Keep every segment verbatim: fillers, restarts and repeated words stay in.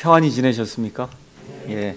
평안히 지내셨습니까? 예.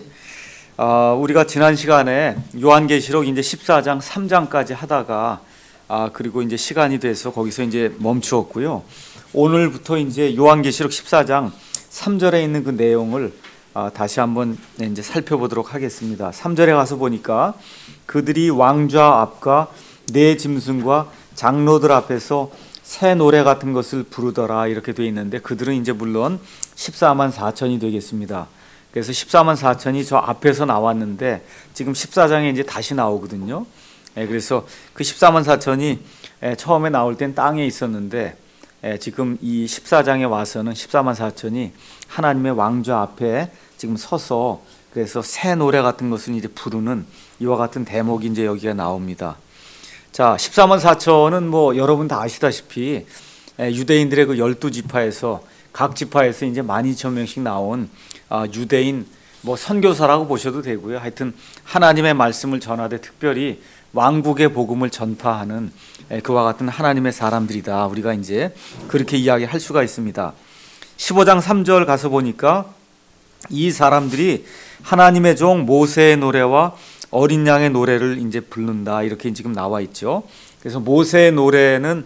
아, 우리가 지난 시간에 요한계시록 이제 십사 장 삼 장까지 하다가 아, 그리고 이제 시간이 돼서 거기서 이제 멈추었고요. 오늘부터 이제 요한계시록 십사 장 삼 절에 있는 그 내용을 아, 다시 한번 이제 살펴보도록 하겠습니다. 삼 절에 가서 보니까 그들이 왕좌 앞과 네 짐승과 장로들 앞에서 새 노래 같은 것을 부르더라 이렇게 되어 있는데, 그들은 이제 물론 십사만 사천이 되겠습니다. 그래서 십사만 사천이 저 앞에서 나왔는데 지금 십사 장에 이제 다시 나오거든요. 그래서 그 십사만 사천이 처음에 나올 땐 땅에 있었는데 지금 이 십사 장에 와서는 십사만 사천이 하나님의 왕좌 앞에 지금 서서 그래서 새 노래 같은 것을 이제 부르는 이와 같은 대목이 이제 여기가 나옵니다. 자, 십사만 사천은 뭐 여러분 다 아시다시피 유대인들의 그 열두 지파에서 각 지파에서 이제 만 이천 명씩 나온 유대인 뭐 선교사라고 보셔도 되고요. 하여튼 하나님의 말씀을 전하되 특별히 왕국의 복음을 전파하는 그와 같은 하나님의 사람들이다. 우리가 이제 그렇게 이야기할 수가 있습니다. 십오 장 삼 절 가서 보니까 이 사람들이 하나님의 종 모세의 노래와 어린 양의 노래를 이제 부른다 이렇게 지금 나와 있죠. 그래서 모세의 노래는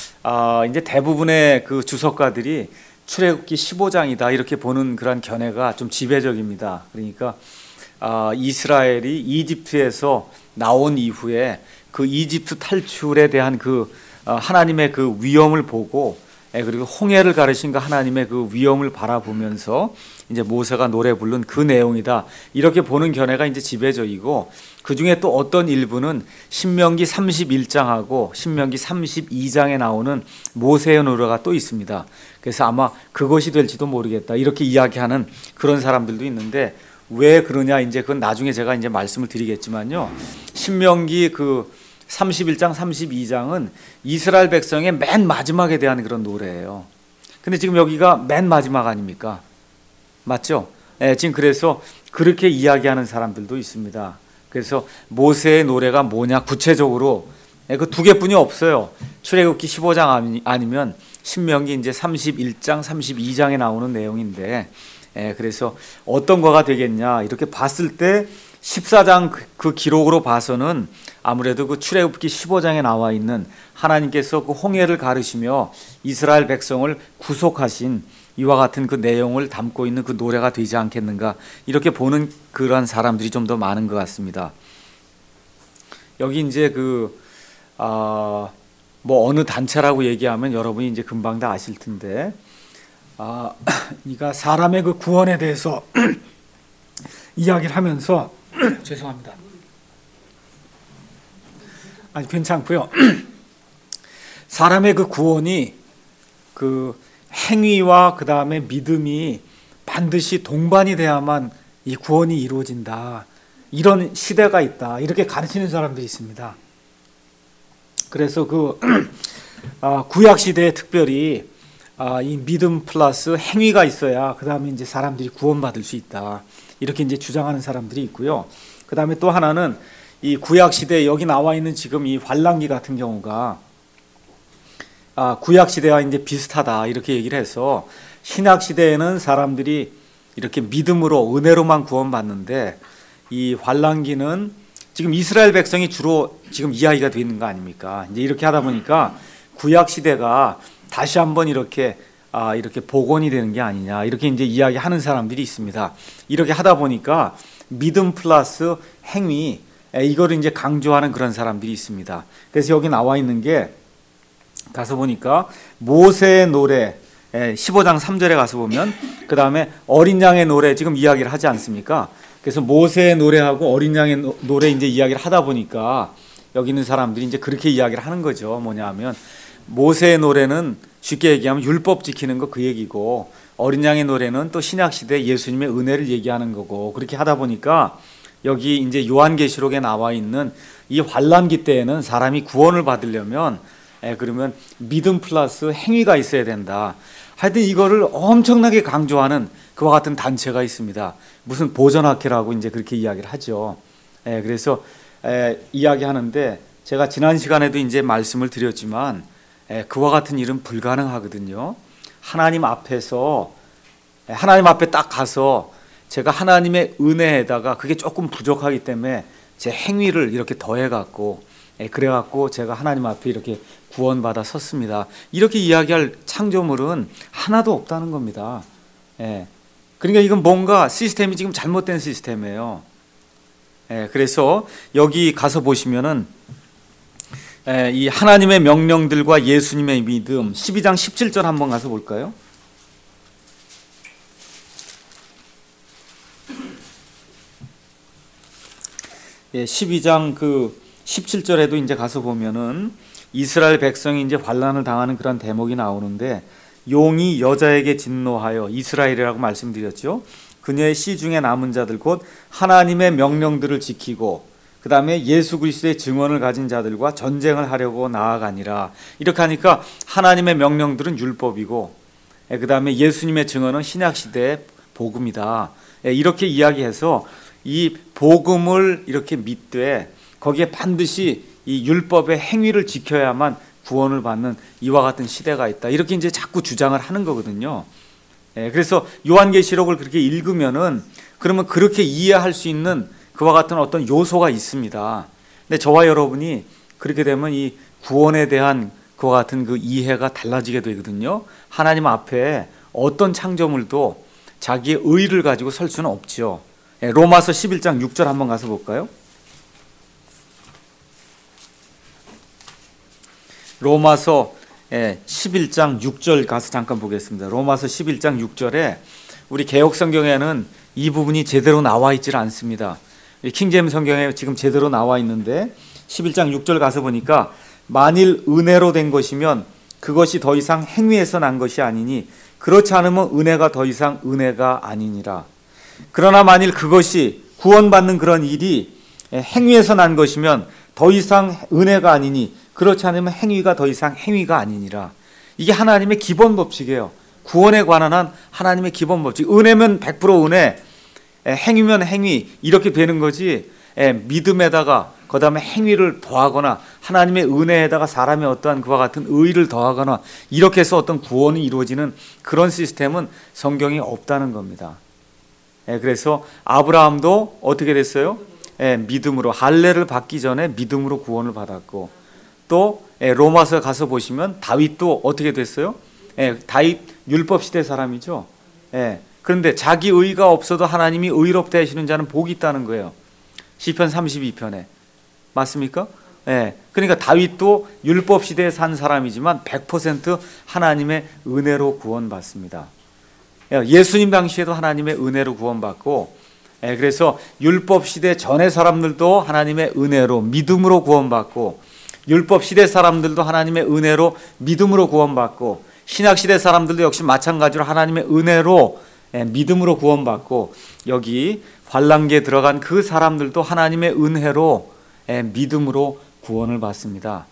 아 이제 대부분의 그 주석가들이 출애굽기 십오 장이다 이렇게 보는 그런 견해가 좀 지배적입니다. 그러니까 아 이스라엘이 이집트에서 나온 이후에 그 이집트 탈출에 대한 그 하나님의 그 위엄을 보고 그리고 홍해를 가르신 그 하나님의 그 위엄을 바라보면서 이제 모세가 노래 부른 그 내용이다 이렇게 보는 견해가 이제 지배적이고, 그 중에 또 어떤 일부는 신명기 삼십일 장하고 신명기 삼십이 장에 나오는 모세의 노래가 또 있습니다. 그래서 아마 그것이 될지도 모르겠다 이렇게 이야기하는 그런 사람들도 있는데, 왜 그러냐 이제 그건 나중에 제가 이제 말씀을 드리겠지만요. 신명기 그 삼십일 장 삼십이 장은 이스라엘 백성의 맨 마지막에 대한 그런 노래예요. 근데 지금 여기가 맨 마지막 아닙니까? 맞죠? 예, 지금 그래서 그렇게 이야기하는 사람들도 있습니다. 그래서 모세의 노래가 뭐냐 구체적으로 예, 그 두 개뿐이 없어요. 출애굽기 십오 장 아니, 아니면 신명기 이제 삼십일 장 삼십이 장에 나오는 내용인데, 예, 그래서 어떤 거가 되겠냐 이렇게 봤을 때 십사 장 그, 그 기록으로 봐서는 아무래도 그 출애굽기 십오 장에 나와 있는 하나님께서 그 홍해를 가르시며 이스라엘 백성을 구속하신 이와 같은 그 내용을 담고 있는 그 노래가 되지 않겠는가 이렇게 보는 그런 사람들이 좀 더 많은 것 같습니다. 여기 이제 그 아, 뭐 어느 단체라고 얘기하면 여러분이 이제 금방 다 아실 텐데, 아, 그러니까 사람의 그 구원에 대해서 이야기를 하면서 죄송합니다. 아니 괜찮고요. 사람의 그 구원이 그 행위와 그 다음에 믿음이 반드시 동반이 돼야만 이 구원이 이루어진다. 이런 시대가 있다. 이렇게 가르치는 사람들이 있습니다. 그래서 그 아, 구약 시대에 특별히 아, 이 믿음 플러스 행위가 있어야 그 다음에 이제 사람들이 구원받을 수 있다. 이렇게 이제 주장하는 사람들이 있고요. 그 다음에 또 하나는 이 구약 시대에 여기 나와 있는 지금 이 환란기 같은 경우가 아, 구약 시대와 이제 비슷하다 이렇게 얘기를 해서, 신약 시대에는 사람들이 이렇게 믿음으로 은혜로만 구원받는데 이 환란기는 지금 이스라엘 백성이 주로 지금 이야기가 되는 거 아닙니까? 이제 이렇게 하다 보니까 구약 시대가 다시 한번 이렇게 아, 이렇게 복원이 되는 게 아니냐 이렇게 이제 이야기하는 사람들이 있습니다. 이렇게 하다 보니까 믿음 플러스 행위 이거를 이제 강조하는 그런 사람들이 있습니다. 그래서 여기 나와 있는 게 가서 보니까 모세의 노래 십오 장 삼 절에 가서 보면 그 다음에 어린 양의 노래 지금 이야기를 하지 않습니까? 그래서 모세의 노래하고 어린 양의 노래 이제 이야기를 하다 보니까 여기 있는 사람들이 이제 그렇게 이야기를 하는 거죠. 뭐냐면 모세의 노래는 쉽게 얘기하면 율법 지키는 거 그 얘기고, 어린 양의 노래는 또 신약 시대 예수님의 은혜를 얘기하는 거고, 그렇게 하다 보니까 여기 이제 요한계시록에 나와 있는 이 환란기 때에는 사람이 구원을 받으려면 예, 그러면 믿음 플러스 행위가 있어야 된다. 하여튼 이거를 엄청나게 강조하는 그와 같은 단체가 있습니다. 무슨 보전학회라고 이제 그렇게 이야기를 하죠. 예, 그래서 예, 이야기하는데 제가 지난 시간에도 이제 말씀을 드렸지만 예, 그와 같은 일은 불가능하거든요. 하나님 앞에서 하나님 앞에 딱 가서 제가 하나님의 은혜에다가 그게 조금 부족하기 때문에 제 행위를 이렇게 더해갖고 그래갖고 제가 하나님 앞에 이렇게 구원받아 섰습니다. 이렇게 이야기할 창조물은 하나도 없다는 겁니다. 예. 그러니까 이건 뭔가 시스템이 지금 잘못된 시스템이에요. 예. 그래서 여기 가서 보시면은 예, 이 하나님의 명령들과 예수님의 믿음 십이 장 십칠 절 한번 가서 볼까요? 예, 십이 장 그 십칠 절에도 이제 가서 보면은 이스라엘 백성이 이제 환난을 당하는 그런 대목이 나오는데 용이 여자에게 진노하여 이스라엘이라고 말씀드렸죠. 그녀의 씨 중에 남은 자들 곧 하나님의 명령들을 지키고 그 다음에 예수 그리스도의 증언을 가진 자들과 전쟁을 하려고 나아가니라. 이렇게 하니까 하나님의 명령들은 율법이고 그 다음에 예수님의 증언은 신약시대의 복음이다. 이렇게 이야기해서 이 복음을 이렇게 믿되 거기에 반드시 이 율법의 행위를 지켜야만 구원을 받는 이와 같은 시대가 있다. 이렇게 이제 자꾸 주장을 하는 거거든요. 그래서 요한계시록을 그렇게 읽으면은 그러면 그렇게 이해할 수 있는 그와 같은 어떤 요소가 있습니다. 근데 저와 여러분이 그렇게 되면 이 구원에 대한 그와 같은 그 이해가 달라지게 되거든요. 하나님 앞에 어떤 창조물도 자기의 의를 가지고 설 수는 없죠. 로마서 십일 장 육 절 한번 가서 볼까요? 로마서 십일 장 육 절 가서 잠깐 보겠습니다. 로마서 십일 장 육 절에 우리 개역 성경에는 이 부분이 제대로 나와 있질 않습니다. 킹제임스 성경에 지금 제대로 나와 있는데 십일 장 육 절 가서 보니까 만일 은혜로 된 것이면 그것이 더 이상 행위에서 난 것이 아니니 그렇지 않으면 은혜가 더 이상 은혜가 아니니라. 그러나 만일 그것이 구원받는 그런 일이 행위에서 난 것이면 더 이상 은혜가 아니니 그렇지 않으면 행위가 더 이상 행위가 아니니라. 이게 하나님의 기본 법칙이에요. 구원에 관한 한 하나님의 기본 법칙. 은혜면 백 퍼센트 은혜, 행위면 행위 이렇게 되는 거지. 믿음에다가 그 다음에 행위를 더하거나 하나님의 은혜에다가 사람의 어떠한 그와 같은 의의를 더하거나 이렇게 해서 어떤 구원이 이루어지는 그런 시스템은 성경에 없다는 겁니다. 그래서 아브라함도 어떻게 됐어요? 믿음으로 할례를 받기 전에 믿음으로 구원을 받았고 또 로마서 가서 보시면 다윗도 어떻게 됐어요? 다윗 율법 시대 사람이죠. 그런데 자기 의가 없어도 하나님이 의롭다 하시는 자는 복이 있다는 거예요. 시편 삼십이 편에 맞습니까? 예. 그러니까 다윗도 율법 시대에 산 사람이지만 백 퍼센트 하나님의 은혜로 구원받습니다. 예수님 당시에도 하나님의 은혜로 구원받고, 예. 그래서 율법 시대 전의 사람들도 하나님의 은혜로 믿음으로 구원받고, 율법 시대 사람들도 하나님의 은혜로 믿음으로 구원받고, 신약 시대 사람들도 역시 마찬가지로 하나님의 은혜로 예, 믿음으로 구원받고, 여기 환난기에 들어간 그 사람들도 하나님의 은혜로 예, 믿음으로 구원을 받습니다.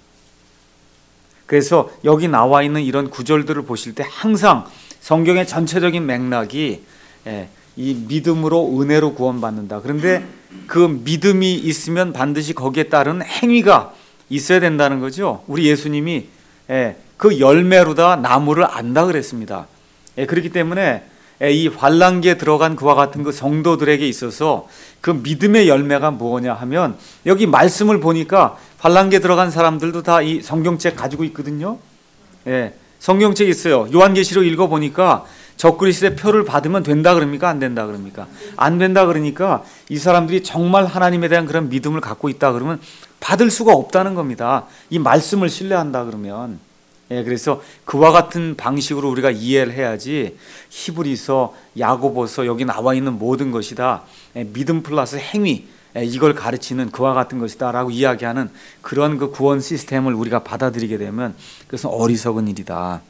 그래서 여기 나와 있는 이런 구절들을 보실 때 항상 성경의 전체적인 맥락이 예, 이 믿음으로 은혜로 구원받는다. 그런데 그 믿음이 있으면 반드시 거기에 따른 행위가 있어야 된다는 거죠. 우리 예수님이 예, 그 열매로다 나무를 안다 그랬습니다. 예, 그렇기 때문에 이 환난기에 들어간 그와 같은 그 성도들에게 있어서 그 믿음의 열매가 뭐냐 하면 여기 말씀을 보니까 환난기에 들어간 사람들도 다 이 성경책 가지고 있거든요. 예, 성경책 있어요. 요한계시록 읽어보니까 적그리스도의 표를 받으면 된다 그럽니까? 안 된다 그럽니까? 안 된다 그러니까 이 사람들이 정말 하나님에 대한 그런 믿음을 갖고 있다 그러면 받을 수가 없다는 겁니다. 이 말씀을 신뢰한다 그러면. 예, 그래서 그와 같은 방식으로 우리가 이해를 해야지 히브리서, 야고보서 여기 나와 있는 모든 것이 다 예, 믿음 플러스 행위 예, 이걸 가르치는 그와 같은 것이다 라고 이야기하는 그런 그 구원 시스템을 우리가 받아들이게 되면 그것은 어리석은 일이다.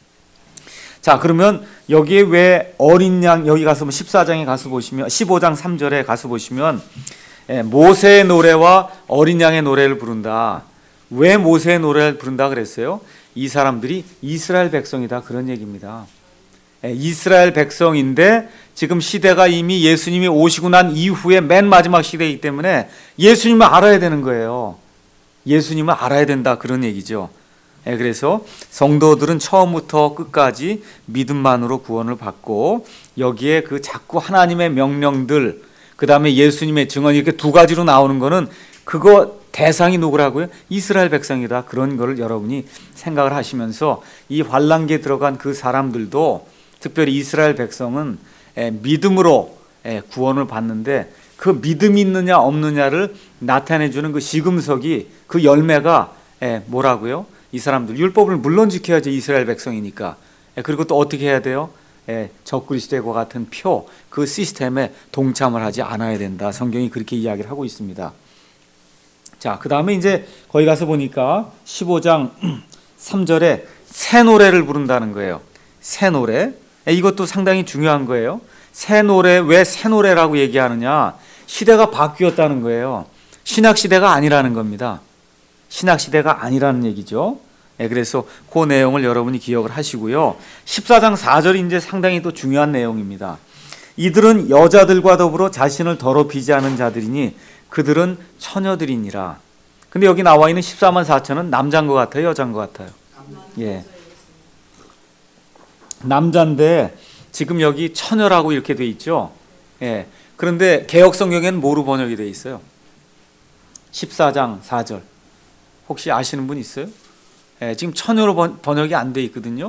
자, 그러면 여기에 왜 어린 양, 여기 가서 십사 장에 가서 보시면 십오 장 삼 절에 가서 보시면 예, 모세의 노래와 어린 양의 노래를 부른다. 왜 모세의 노래를 부른다 그랬어요? 이 사람들이 이스라엘 백성이다 그런 얘기입니다. 이스라엘 백성인데 지금 시대가 이미 예수님이 오시고 난 이후에 맨 마지막 시대이기 때문에 예수님을 알아야 되는 거예요. 예수님을 알아야 된다 그런 얘기죠. 예, 그래서 성도들은 처음부터 끝까지 믿음만으로 구원을 받고 여기에 그 자꾸 하나님의 명령들 그 다음에 예수님의 증언 이렇게 두 가지로 나오는 거는 그거 대상이 누구라고요? 이스라엘 백성이다. 그런 거를 여러분이 생각을 하시면서 이 환란기에 들어간 그 사람들도 특별히 이스라엘 백성은 예, 믿음으로 예, 구원을 받는데 그 믿음이 있느냐 없느냐를 나타내주는 그 시금석이 그 열매가 예, 뭐라고요? 이 사람들 율법을 물론 지켜야죠. 이스라엘 백성이니까. 예, 그리고 또 어떻게 해야 돼요? 예, 적그리스도와 같은 표 그 시스템에 동참을 하지 않아야 된다. 성경이 그렇게 이야기를 하고 있습니다. 자, 그 다음에 이제 거기 가서 보니까 십오 장 삼 절에 새 노래를 부른다는 거예요. 새 노래. 예, 이것도 상당히 중요한 거예요. 새 노래, 왜 새 노래라고 얘기하느냐? 시대가 바뀌었다는 거예요. 신약 시대가 아니라는 겁니다. 신약 시대가 아니라는 얘기죠. 예, 그래서 그 내용을 여러분이 기억을 하시고요. 십사 장 사 절이 이제 상당히 또 중요한 내용입니다. 이들은 여자들과 더불어 자신을 더럽히지 않은 자들이니 그들은 처녀들이니라. 근데 여기 나와 있는 십사만 사천은 남자인 것 같아요, 여자인 것 같아요? 예. 남자인데 지금 여기 처녀라고 이렇게 돼 있죠. 예. 그런데 개역 성경에는 뭐로 번역이 돼 있어요? 십사 장 사 절. 혹시 아시는 분 있어요? 예, 지금 처녀로 번, 번역이 안 돼 있거든요.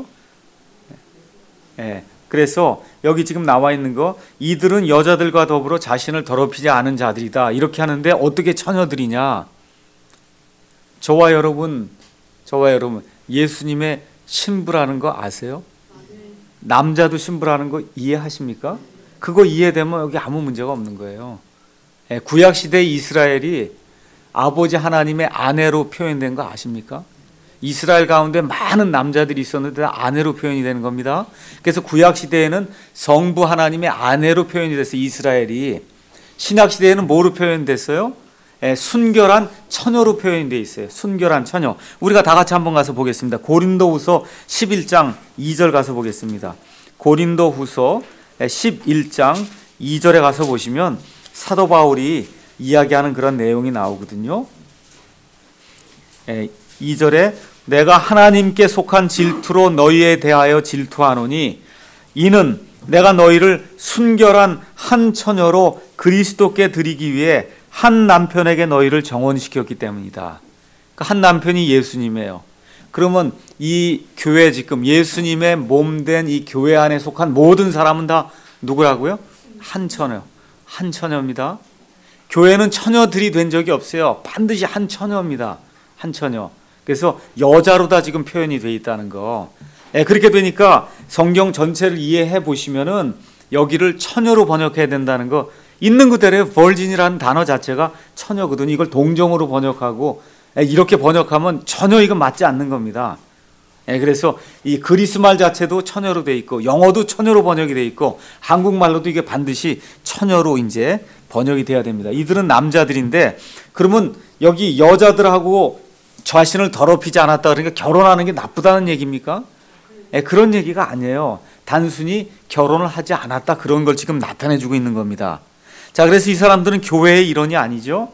예, 그래서 여기 지금 나와 있는 거 이들은 여자들과 더불어 자신을 더럽히지 않은 자들이다 이렇게 하는데 어떻게 처녀들이냐? 저와 여러분, 저와 여러분 예수님의 신부라는 거 아세요? 남자도 신부라는 거 이해하십니까? 그거 이해되면 여기 아무 문제가 없는 거예요. 예, 구약 시대 이스라엘이 아버지 하나님의 아내로 표현된 거 아십니까? 이스라엘 가운데 많은 남자들이 있었는데 아내로 표현이 되는 겁니다. 그래서 구약 시대에는 성부 하나님의 아내로 표현이 됐어요. 이스라엘이. 신약 시대에는 뭐로 표현됐어요? 예, 순결한 처녀로 표현이 돼 있어요. 순결한 처녀. 우리가 다 같이 한번 가서 보겠습니다. 고린도후서 십일 장 이 절 가서 보겠습니다. 고린도후서 십일 장 이 절에 가서 보시면 사도 바울이 이야기하는 그런 내용이 나오거든요. 예, 이 절에 내가 하나님께 속한 질투로 너희에 대하여 질투하노니 이는 내가 너희를 순결한 한 처녀로 그리스도께 드리기 위해 한 남편에게 너희를 정혼시켰기 때문이다. 그 한 남편이 예수님이에요. 그러면 이 교회 지금 예수님의 몸된 이 교회 안에 속한 모든 사람은 다 누구라고요? 한 처녀. 한 처녀입니다. 교회는 처녀들이 된 적이 없어요. 반드시 한 처녀입니다. 한 처녀. 그래서 여자로 다 지금 표현이 되어 있다는 거. 예, 그렇게 되니까 성경 전체를 이해해 보시면은 여기를 처녀로 번역해야 된다는 거 있는 그대로 virgin이라는 단어 자체가 처녀거든요. 이걸 동정으로 번역하고 예, 이렇게 번역하면 전혀 이건 맞지 않는 겁니다. 예, 그래서 이 그리스 말 자체도 처녀로 돼 있고 영어도 처녀로 번역이 돼 있고 한국말로도 이게 반드시 처녀로 이제 번역이 돼야 됩니다. 이들은 남자들인데 그러면 여기 여자들하고 자신을 더럽히지 않았다 그러니까 결혼하는 게 나쁘다는 얘기입니까? 예, 그런 얘기가 아니에요. 단순히 결혼을 하지 않았다 그런 걸 지금 나타내주고 있는 겁니다. 자, 그래서 이 사람들은 교회의 일원이 아니죠.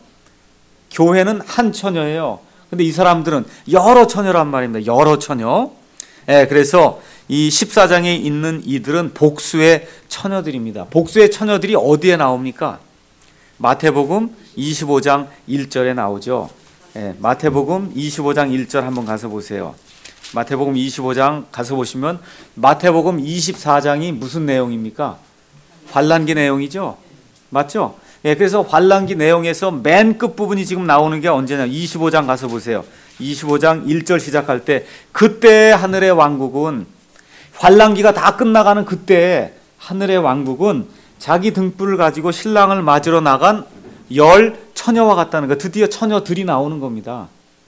교회는 한 처녀예요. 근데 이 사람들은 여러 처녀란 말입니다. 여러 처녀. 예, 그래서 이 십사 장에 있는 이들은 복수의 처녀들입니다. 복수의 처녀들이 어디에 나옵니까? 마태복음 이십오 장 일 절에 나오죠. 예, 마태복음 이십오 장 일 절 한번 가서 보세요. 마태복음 이십오 장 가서 보시면 마태복음 이십사 장이 무슨 내용입니까? 환란기 내용이죠. 맞죠? 예, 그래서 환란기 내용에서 맨 끝부분이 지금 나오는 게 언제냐? 이십오 장 가서 보세요. 이십오 장 일 절 시작할 때 그때 하늘의 왕국은 환란기가 다 끝나가는 그때 하늘의 왕국은 자기 등불을 가지고 신랑을 맞으러 나간 열 처녀와 같다는 거. 드디어 처녀들이 나오는 겁니다.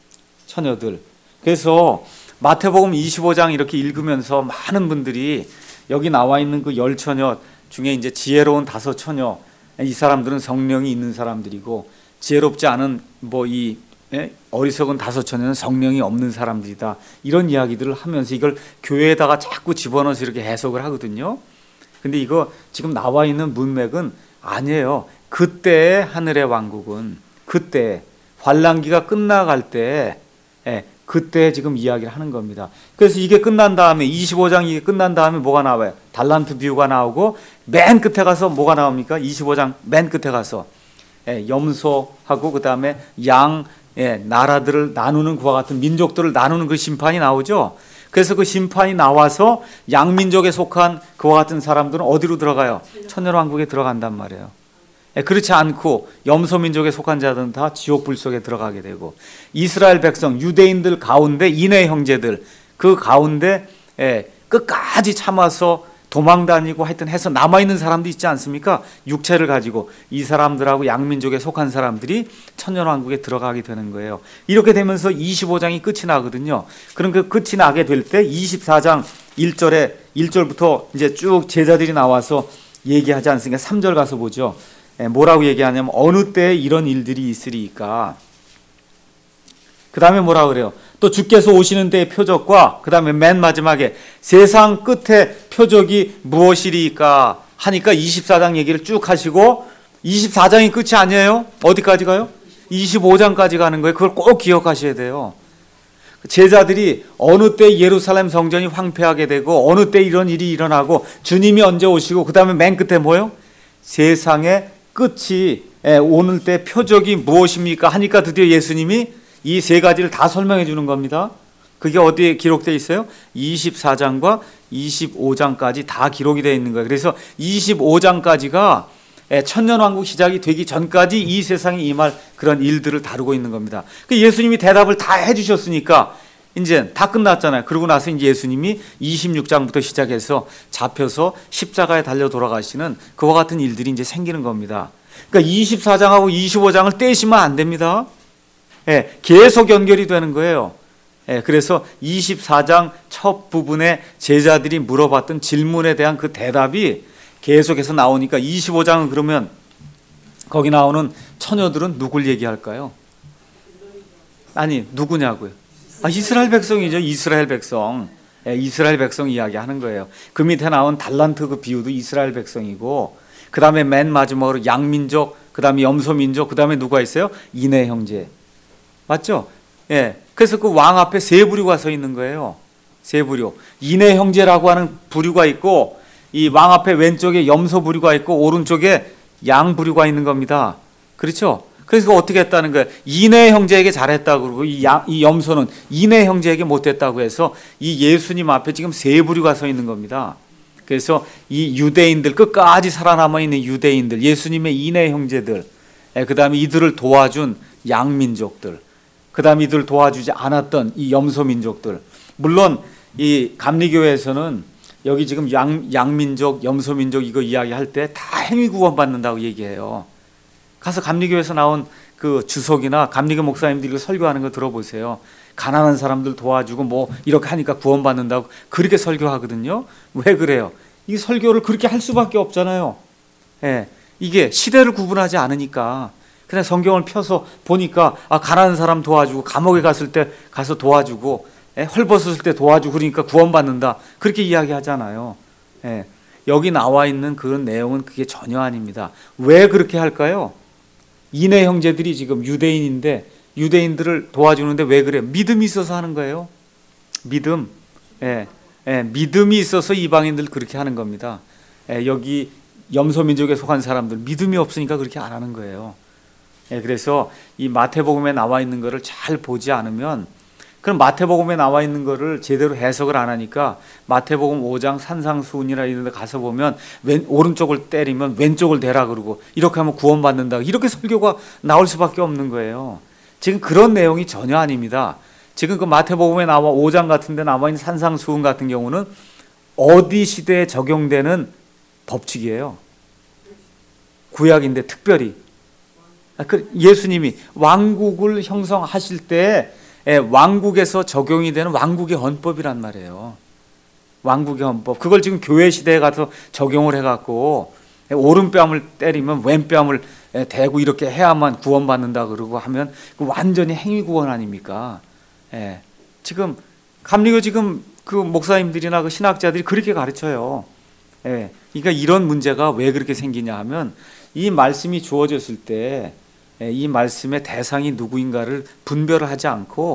처녀들. 그래서 마태복음 이십오 장 이렇게 읽으면서 많은 분들이 여기 나와 있는 그 열 처녀 중에 이제 지혜로운 다섯 처녀, 이 사람들은 성령이 있는 사람들이고 지혜롭지 않은 뭐 이 어리석은 다섯 처녀는 성령이 없는 사람들이다. 이런 이야기들을 하면서 이걸 교회에다가 자꾸 집어넣어서 이렇게 해석을 하거든요. 근데 이거 지금 나와 있는 문맥은 아니에요. 그때 하늘의 왕국은 그때 환란기가 끝나갈 때 예, 그때 지금 이야기를 하는 겁니다. 그래서 이게 끝난 다음에 이십오 장 이게 끝난 다음에 뭐가 나와요? 달란트 비유가 나오고 맨 끝에 가서 뭐가 나옵니까? 이십오 장 맨 끝에 가서 예, 염소하고 그 다음에 양 예, 나라들을 나누는 그와 같은 민족들을 나누는 그 심판이 나오죠. 그래서 그 심판이 나와서 양민족에 속한 그와 같은 사람들은 어디로 들어가요? 천년왕국에 들어간단 말이에요. 예, 그렇지 않고 염소민족에 속한 자들은 다 지옥불 속에 들어가게 되고, 이스라엘 백성 유대인들 가운데 이내 형제들 그 가운데 예, 끝까지 참아서 도망 다니고 하여튼 해서 남아있는 사람도 있지 않습니까? 육체를 가지고 이 사람들하고 양민족에 속한 사람들이 천년왕국에 들어가게 되는 거예요. 이렇게 되면서 이십오 장이 끝이 나거든요. 그럼 그 끝이 나게 될 때 이십사 장 일 절에 일 절부터 이제 쭉 제자들이 나와서 얘기하지 않습니까? 삼 절 가서 보죠. 뭐라고 얘기하냐면 어느 때에 이런 일들이 있으리까. 그 다음에 뭐라 그래요? 또 주께서 오시는 때의 표적과 그 다음에 맨 마지막에 세상 끝에 표적이 무엇이리까 하니까 이십사 장 얘기를 쭉 하시고, 이십사 장이 끝이 아니에요. 어디까지 가요? 이십오 장까지 가는 거예요. 그걸 꼭 기억하셔야 돼요. 제자들이 어느 때 예루살렘 성전이 황폐하게 되고 어느 때 이런 일이 일어나고 주님이 언제 오시고 그 다음에 맨 끝에 뭐요? 세상의 끝이 오는 때 표적이 무엇입니까 하니까 드디어 예수님이 이 세 가지를 다 설명해 주는 겁니다. 그게 어디에 기록되어 있어요? 이십사 장과 이십오 장까지 다 기록이 되어 있는 거예요. 그래서 이십오 장까지가 천년왕국 시작이 되기 전까지 이 세상에 임할 그런 일들을 다루고 있는 겁니다. 예수님이 대답을 다 해주셨으니까 이제 다 끝났잖아요. 그러고 나서 이제 예수님이 이십육 장부터 시작해서 잡혀서 십자가에 달려 돌아가시는 그와 같은 일들이 이제 생기는 겁니다. 그러니까 이십사 장하고 이십오 장을 떼시면 안 됩니다. 예, 계속 연결이 되는 거예요. 예, 그래서 이십사 장 첫 부분에 제자들이 물어봤던 질문에 대한 그 대답이 계속해서 나오니까 이십오 장은 그러면 거기 나오는 처녀들은 누굴 얘기할까요? 아니, 누구냐고요? 아, 이스라엘 백성이죠. 이스라엘 백성. 예, 이스라엘 백성 이야기하는 거예요. 그 밑에 나온 달란트 그 비유도 이스라엘 백성이고, 그 다음에 맨 마지막으로 양민족, 그 다음에 염소민족, 그 다음에 누가 있어요? 이내 형제. 맞죠? 예. 그래서 그 왕 앞에 세 부류가 서 있는 거예요. 세 부류. 이내 형제라고 하는 부류가 있고, 이 왕 앞에 왼쪽에 염소 부류가 있고, 오른쪽에 양 부류가 있는 겁니다. 그렇죠? 그래서 어떻게 했다는 거예요? 이내 형제에게 잘했다고 그러고, 이, 양, 이 염소는 이내 형제에게 못했다고 해서 이 예수님 앞에 지금 세 부류가 서 있는 겁니다. 그래서 이 유대인들, 끝까지 살아남아 있는 유대인들, 예수님의 이내 형제들, 예, 그 다음에 이들을 도와준 양민족들, 그 다음 이들 도와주지 않았던 이 염소민족들. 물론 이 감리교회에서는 여기 지금 양, 양민족, 염소민족 이거 이야기할 때 다 행위구원 받는다고 얘기해요. 가서 감리교회에서 나온 그 주석이나 감리교 목사님들이 설교하는 거 들어보세요. 가난한 사람들 도와주고 뭐 이렇게 하니까 구원 받는다고 그렇게 설교하거든요. 왜 그래요? 이 설교를 그렇게 할 수밖에 없잖아요. 예, 이게 시대를 구분하지 않으니까. 그냥 성경을 펴서 보니까 아, 가난한 사람 도와주고 감옥에 갔을 때 가서 도와주고 예, 헐벗었을 때 도와주고 그러니까 구원받는다 그렇게 이야기하잖아요. 예, 여기 나와 있는 그런 내용은 그게 전혀 아닙니다. 왜 그렇게 할까요? 이내 형제들이 지금 유대인인데 유대인들을 도와주는데 왜 그래요? 믿음이 있어서 하는 거예요. 믿음. 예, 예, 믿음이 있어서 이방인들 그렇게 하는 겁니다. 예, 여기 염소민족에 속한 사람들 믿음이 없으니까 그렇게 안 하는 거예요. 예, 그래서 이 마태복음에 나와 있는 거를 잘 보지 않으면, 그럼 마태복음에 나와 있는 거를 제대로 해석을 안 하니까 마태복음 오 장 산상수훈이나 이런 데 가서 보면 왼, 오른쪽을 때리면 왼쪽을 대라 그러고 이렇게 하면 구원받는다 이렇게 설교가 나올 수밖에 없는 거예요. 지금 그런 내용이 전혀 아닙니다. 지금 그 마태복음에 나와 오 장 같은 데 나와 있는 산상수훈 같은 경우는 어디 시대에 적용되는 법칙이에요. 구약인데 특별히 예수님이 왕국을 형성하실 때 왕국에서 적용이 되는 왕국의 헌법이란 말이에요. 왕국의 헌법. 그걸 지금 교회 시대에 가서 적용을 해갖고 오른뺨을 때리면 왼뺨을 대고 이렇게 해야만 구원받는다 그러고 하면 완전히 행위구원 아닙니까? 예. 지금 감리교 지금 그 목사님들이나 그 신학자들이 그렇게 가르쳐요. 예. 그러니까 이런 문제가 왜 그렇게 생기냐 하면 이 말씀이 주어졌을 때 이 말씀의 대상이 누구인가를 분별을 하지 않고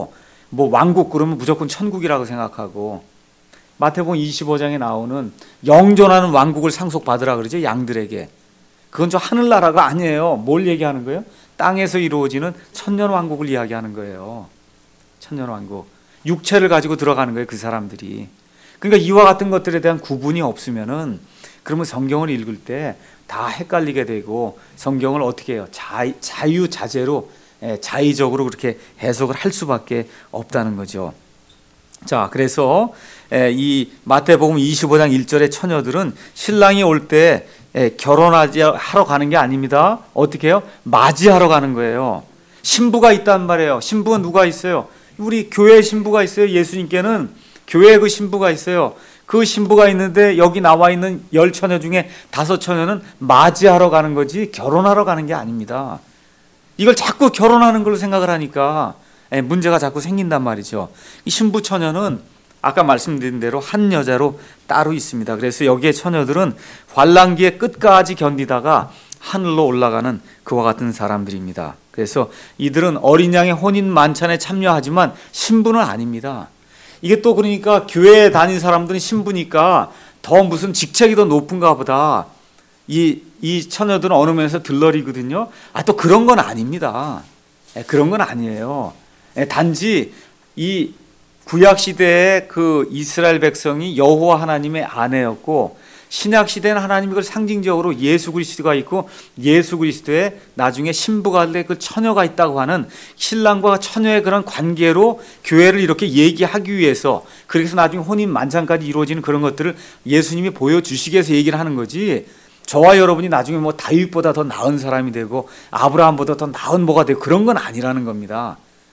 뭐 왕국 그러면 무조건 천국이라고 생각하고, 마태복음 이십오 장에 나오는 영존하는 왕국을 상속받으라 그러죠, 양들에게. 그건 좀 하늘나라가 아니에요. 뭘 얘기하는 거예요? 땅에서 이루어지는 천년왕국을 이야기하는 거예요. 천년왕국. 육체를 가지고 들어가는 거예요, 그 사람들이. 그러니까 이와 같은 것들에 대한 구분이 없으면은, 그러면 성경을 읽을 때 다 헷갈리게 되고, 성경을 어떻게 해요? 자, 자유자재로, 자의적으로 그렇게 해석을 할 수밖에 없다는 거죠. 자, 그래서 이 마태복음 이십오 장 일 절의 처녀들은 신랑이 올 때 결혼하지 하러 가는 게 아닙니다. 어떻게 해요? 맞이하러 가는 거예요. 신부가 있단 말이에요. 신부가 누가 있어요? 우리 교회 신부가 있어요. 예수님께는 교회에 그 신부가 있어요. 그 신부가 있는데 여기 나와 있는 열 처녀 중에 다섯 처녀는 맞이하러 가는 거지 결혼하러 가는 게 아닙니다. 이걸 자꾸 결혼하는 걸로 생각을 하니까 문제가 자꾸 생긴단 말이죠. 이 신부 처녀는 아까 말씀드린 대로 한 여자로 따로 있습니다. 그래서 여기에 처녀들은 환란기의 끝까지 견디다가 하늘로 올라가는 그와 같은 사람들입니다. 그래서 이들은 어린 양의 혼인 만찬에 참여하지만 신부는 아닙니다. 이게 또 그러니까 교회에 다닌 사람들은 신부니까 더 무슨 직책이 더 높은가 보다. 이, 이 처녀들은 어느 면에서 들러리거든요. 아, 또 그런 건 아닙니다. 예, 그런 건 아니에요. 예, 단지 이 구약 시대의 그 이스라엘 백성이 여호와 하나님의 아내였고, 신약 시대는 하나님이 그걸 상징적으로 예수 그리스도가 있고, 예수 그리스도에 나중에 신부가 될 그 처녀가 있다고 하는 신랑과 처녀의 그런 관계로 교회를 이렇게 얘기하기 위해서, 그래서 나중에 혼인 만찬까지 이루어지는 그런 것들을 예수님이 보여주시기 위해서 얘기를 하는 거지, 저와 여러분이 나중에 뭐 다윗보다 더 나은 사람이 되고 아브라함보다 더 나은 뭐가 되고 그런 건 아니라는 겁니다.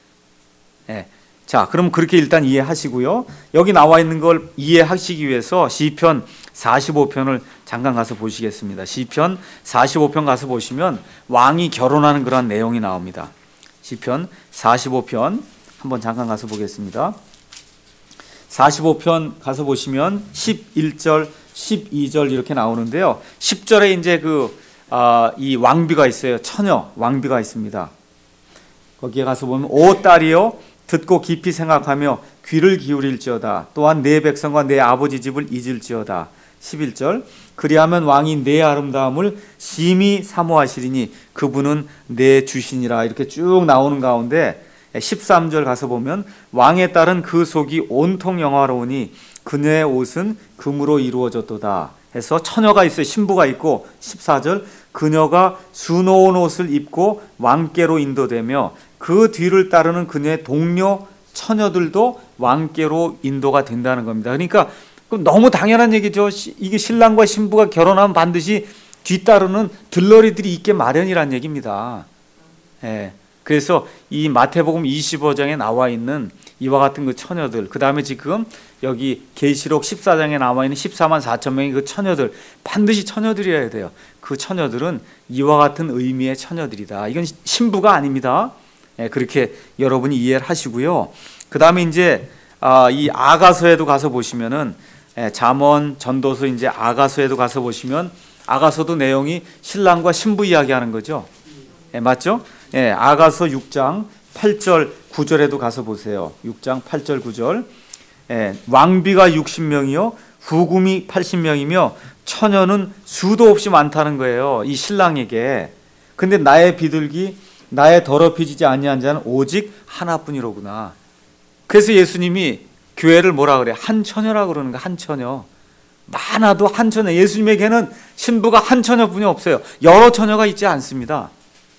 예. 자, 그럼 그렇게 일단 이해하시고요. 여기 나와 있는 걸 이해하시기 위해서 시편 사십오 편을 잠깐 가서 보시겠습니다. 시편 사십오 편 가서 보시면 왕이 결혼하는 그런 내용이 나옵니다. 시편 사십오 편 한번 잠깐 가서 보겠습니다. 사십오 편 가서 보시면 십일 절, 십이 절 이렇게 나오는데요. 십 절에 이제 그, 아, 이 왕비가 있어요. 처녀, 왕비가 있습니다. 거기에 가서 보면, 오 딸이여, 듣고 깊이 생각하며 귀를 기울일지어다. 또한 내 백성과 내 아버지 집을 잊을지어다. 십일 절, 그리하면 왕이 내 아름다움을 심히 사모하시리니 그분은 내 주신이라. 이렇게 쭉 나오는 가운데 십삼 절 가서 보면, 왕의 딸은 그 속이 온통 영화로우니 그녀의 옷은 금으로 이루어졌도다 해서 처녀가 있어요. 신부가 있고, 십사 절, 그녀가 수놓은 옷을 입고 왕께로 인도되며 그 뒤를 따르는 그녀의 동료 처녀들도 왕께로 인도가 된다는 겁니다. 그러니까 너무 당연한 얘기죠. 이게 신랑과 신부가 결혼하면 반드시 뒤따르는 들러리들이 있게 마련이란 얘기입니다. 예. 그래서 이 마태복음 이십오 장에 나와 있는 이와 같은 그 처녀들, 그 다음에 지금 여기 계시록 십사 장에 나와 있는 십사만 사천 명의 그 처녀들, 반드시 처녀들이어야 돼요. 그 처녀들은 이와 같은 의미의 처녀들이다. 이건 신부가 아닙니다. 예, 그렇게 여러분이 이해를 하시고요. 그 다음에 이제 아, 이 아가서에도 가서 보시면은, 예, 잠언, 전도서, 이제 아가서에도 가서 보시면, 아가서도 내용이 신랑과 신부 이야기하는 거죠. 예, 맞죠? 예, 아가서 육 장 팔 절 구 절에도 가서 보세요. 육 장 팔 절 구 절. 예, 왕비가 육십 명이요 후궁이 팔십 명이며 처녀는 수도 없이 많다는 거예요. 이 신랑에게. 근데 나의 비둘기 나의 더럽혀지지 아니한 자는 오직 하나뿐이로구나. 그래서 예수님이 교회를 뭐라 그래? 한 처녀라고 그러는 거야. 한 처녀. 많아도 한 처녀. 예수님에게는 신부가 한 처녀뿐이 없어요. 여러 처녀가 있지 않습니다.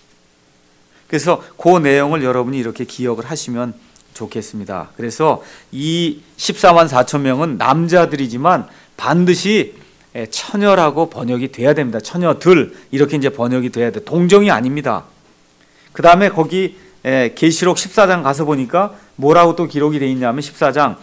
그래서 그 내용을 여러분이 이렇게 기억을 하시면 좋겠습니다. 그래서 이 십사만 사천 명은 남자들이지만 반드시 처녀라고 번역이 돼야 됩니다. 처녀들 이렇게 이제 번역이 돼야 돼. 동정이 아닙니다. 그 다음에 거기 계시록 십사 장 가서 보니까 뭐라고 또 기록이 되어 있냐면, 십사 장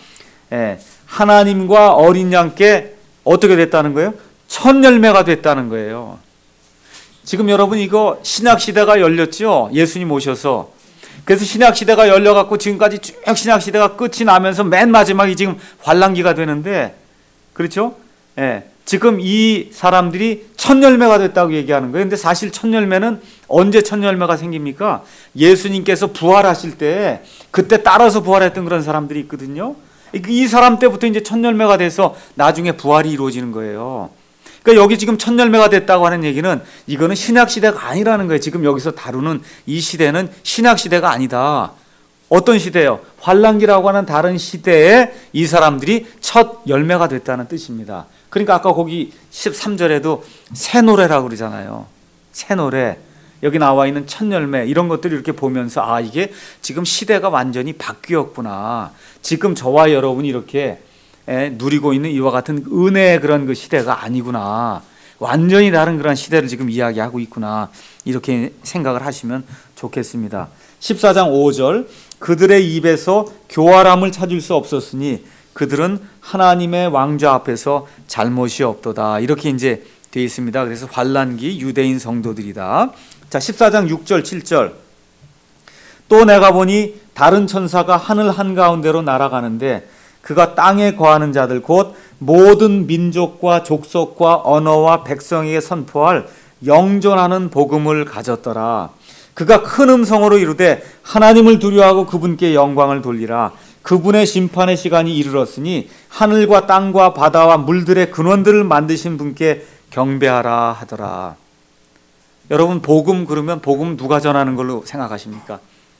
하나님과 어린 양께 어떻게 됐다는 거예요? 첫 열매가 됐다는 거예요. 지금 여러분 이거 신약시대가 열렸죠? 예수님 오셔서. 그래서 신약시대가 열려갖고 지금까지 쭉 신약시대가 끝이 나면서 맨 마지막이 지금 환란기가 되는데, 그렇죠? 예, 지금 이 사람들이 첫 열매가 됐다고 얘기하는 거예요. 근데 사실 첫 열매는 언제 첫 열매가 생깁니까? 예수님께서 부활하실 때 그때 따라서 부활했던 그런 사람들이 있거든요. 이 사람 때부터 이제 첫 열매가 돼서 나중에 부활이 이루어지는 거예요. 그러니까 여기 지금 첫 열매가 됐다고 하는 얘기는 이거는 신약 시대가 아니라는 거예요. 지금 여기서 다루는 이 시대는 신약 시대가 아니다. 어떤 시대예요? 환란기라고 하는 다른 시대에 이 사람들이 첫 열매가 됐다는 뜻입니다. 그러니까 아까 거기 십삼 절에도 새 노래라고 그러잖아요. 새 노래. 여기 나와 있는 첫 열매 이런 것들을 이렇게 보면서 아 이게 지금 시대가 완전히 바뀌었구나. 지금 저와 여러분이 이렇게 누리고 있는 이와 같은 은혜의 그런 그 시대가 아니구나. 완전히 다른 그런 시대를 지금 이야기하고 있구나. 이렇게 생각을 하시면 좋겠습니다. 십사 장 오 절 그들의 입에서 교활함을 찾을 수 없었으니 그들은 하나님의 왕좌 앞에서 잘못이 없도다. 이렇게 이제 되어 있습니다. 그래서 환란기 유대인 성도들이다. 자, 십사 장 육 절 칠 절 또 내가 보니 다른 천사가 하늘 한가운데로 날아가는데 그가 땅에 거하는 자들 곧 모든 민족과 족속과 언어와 백성에게 선포할 영존하는 복음을 가졌더라. 그가 큰 음성으로 이르되 하나님을 두려워하고 그분께 영광을 돌리라. 그분의 심판의 시간이 이르렀으니 하늘과 땅과 바다와 물들의 근원들을 만드신 분께 경배하라 하더라. 여러분 복음 그러면 복음 누가 전하는 걸로 생각하십니까?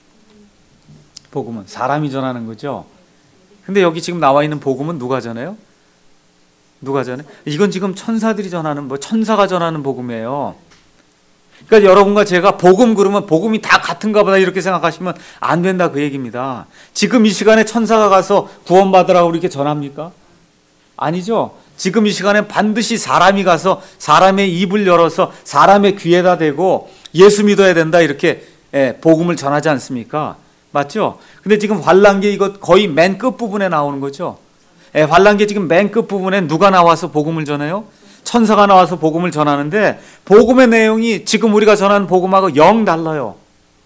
복음은 사람이 전하는 거죠. 근데 여기 지금 나와 있는 복음은 누가 전해요? 누가 전해? 이건 지금 천사들이 전하는 뭐 천사가 전하는 복음이에요. 그러니까 여러분과 제가 복음 그러면 복음이 다 같은가 보다 이렇게 생각하시면 안 된다 그 얘기입니다. 지금 이 시간에 천사가 가서 구원받으라고 이렇게 전합니까? 아니죠. 지금 이 시간에 반드시 사람이 가서 사람의 입을 열어서 사람의 귀에다 대고 예수 믿어야 된다 이렇게 복음을 전하지 않습니까? 맞죠? 근데 지금 환란기 이거 거의 맨 끝부분에 나오는 거죠. 환란기 지금 맨 끝부분에 누가 나와서 복음을 전해요? 천사가 나와서 복음을 전하는데 복음의 내용이 지금 우리가 전하는 복음하고 영 달라요.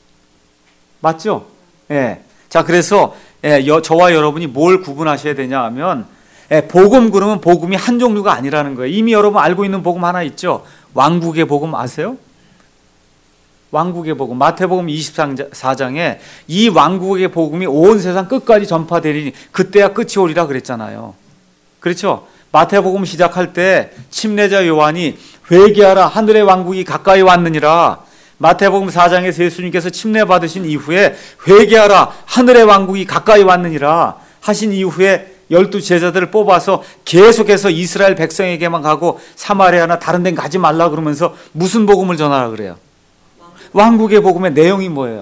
맞죠? 예. 자, 그래서 예, 여, 저와 여러분이 뭘 구분하셔야 되냐 하면 예, 복음 그러면 복음이 한 종류가 아니라는 거예요. 이미 여러분 알고 있는 복음 하나 있죠? 왕국의 복음 아세요? 왕국의 복음. 마태복음 이십사 장에 이 왕국의 복음이 온 세상 끝까지 전파되리니 그때야 끝이 오리라 그랬잖아요. 그렇죠? 마태복음 시작할 때 침례자 요한이 회개하라 하늘의 왕국이 가까이 왔느니라. 마태복음 사 장에서 예수님께서 침례 받으신 이후에 회개하라 하늘의 왕국이 가까이 왔느니라 하신 이후에 열두 제자들을 뽑아서 계속해서 이스라엘 백성에게만 가고 사마리아나 다른 데는 가지 말라 그러면서 무슨 복음을 전하라 그래요? 왕국의 복음의 내용이 뭐예요?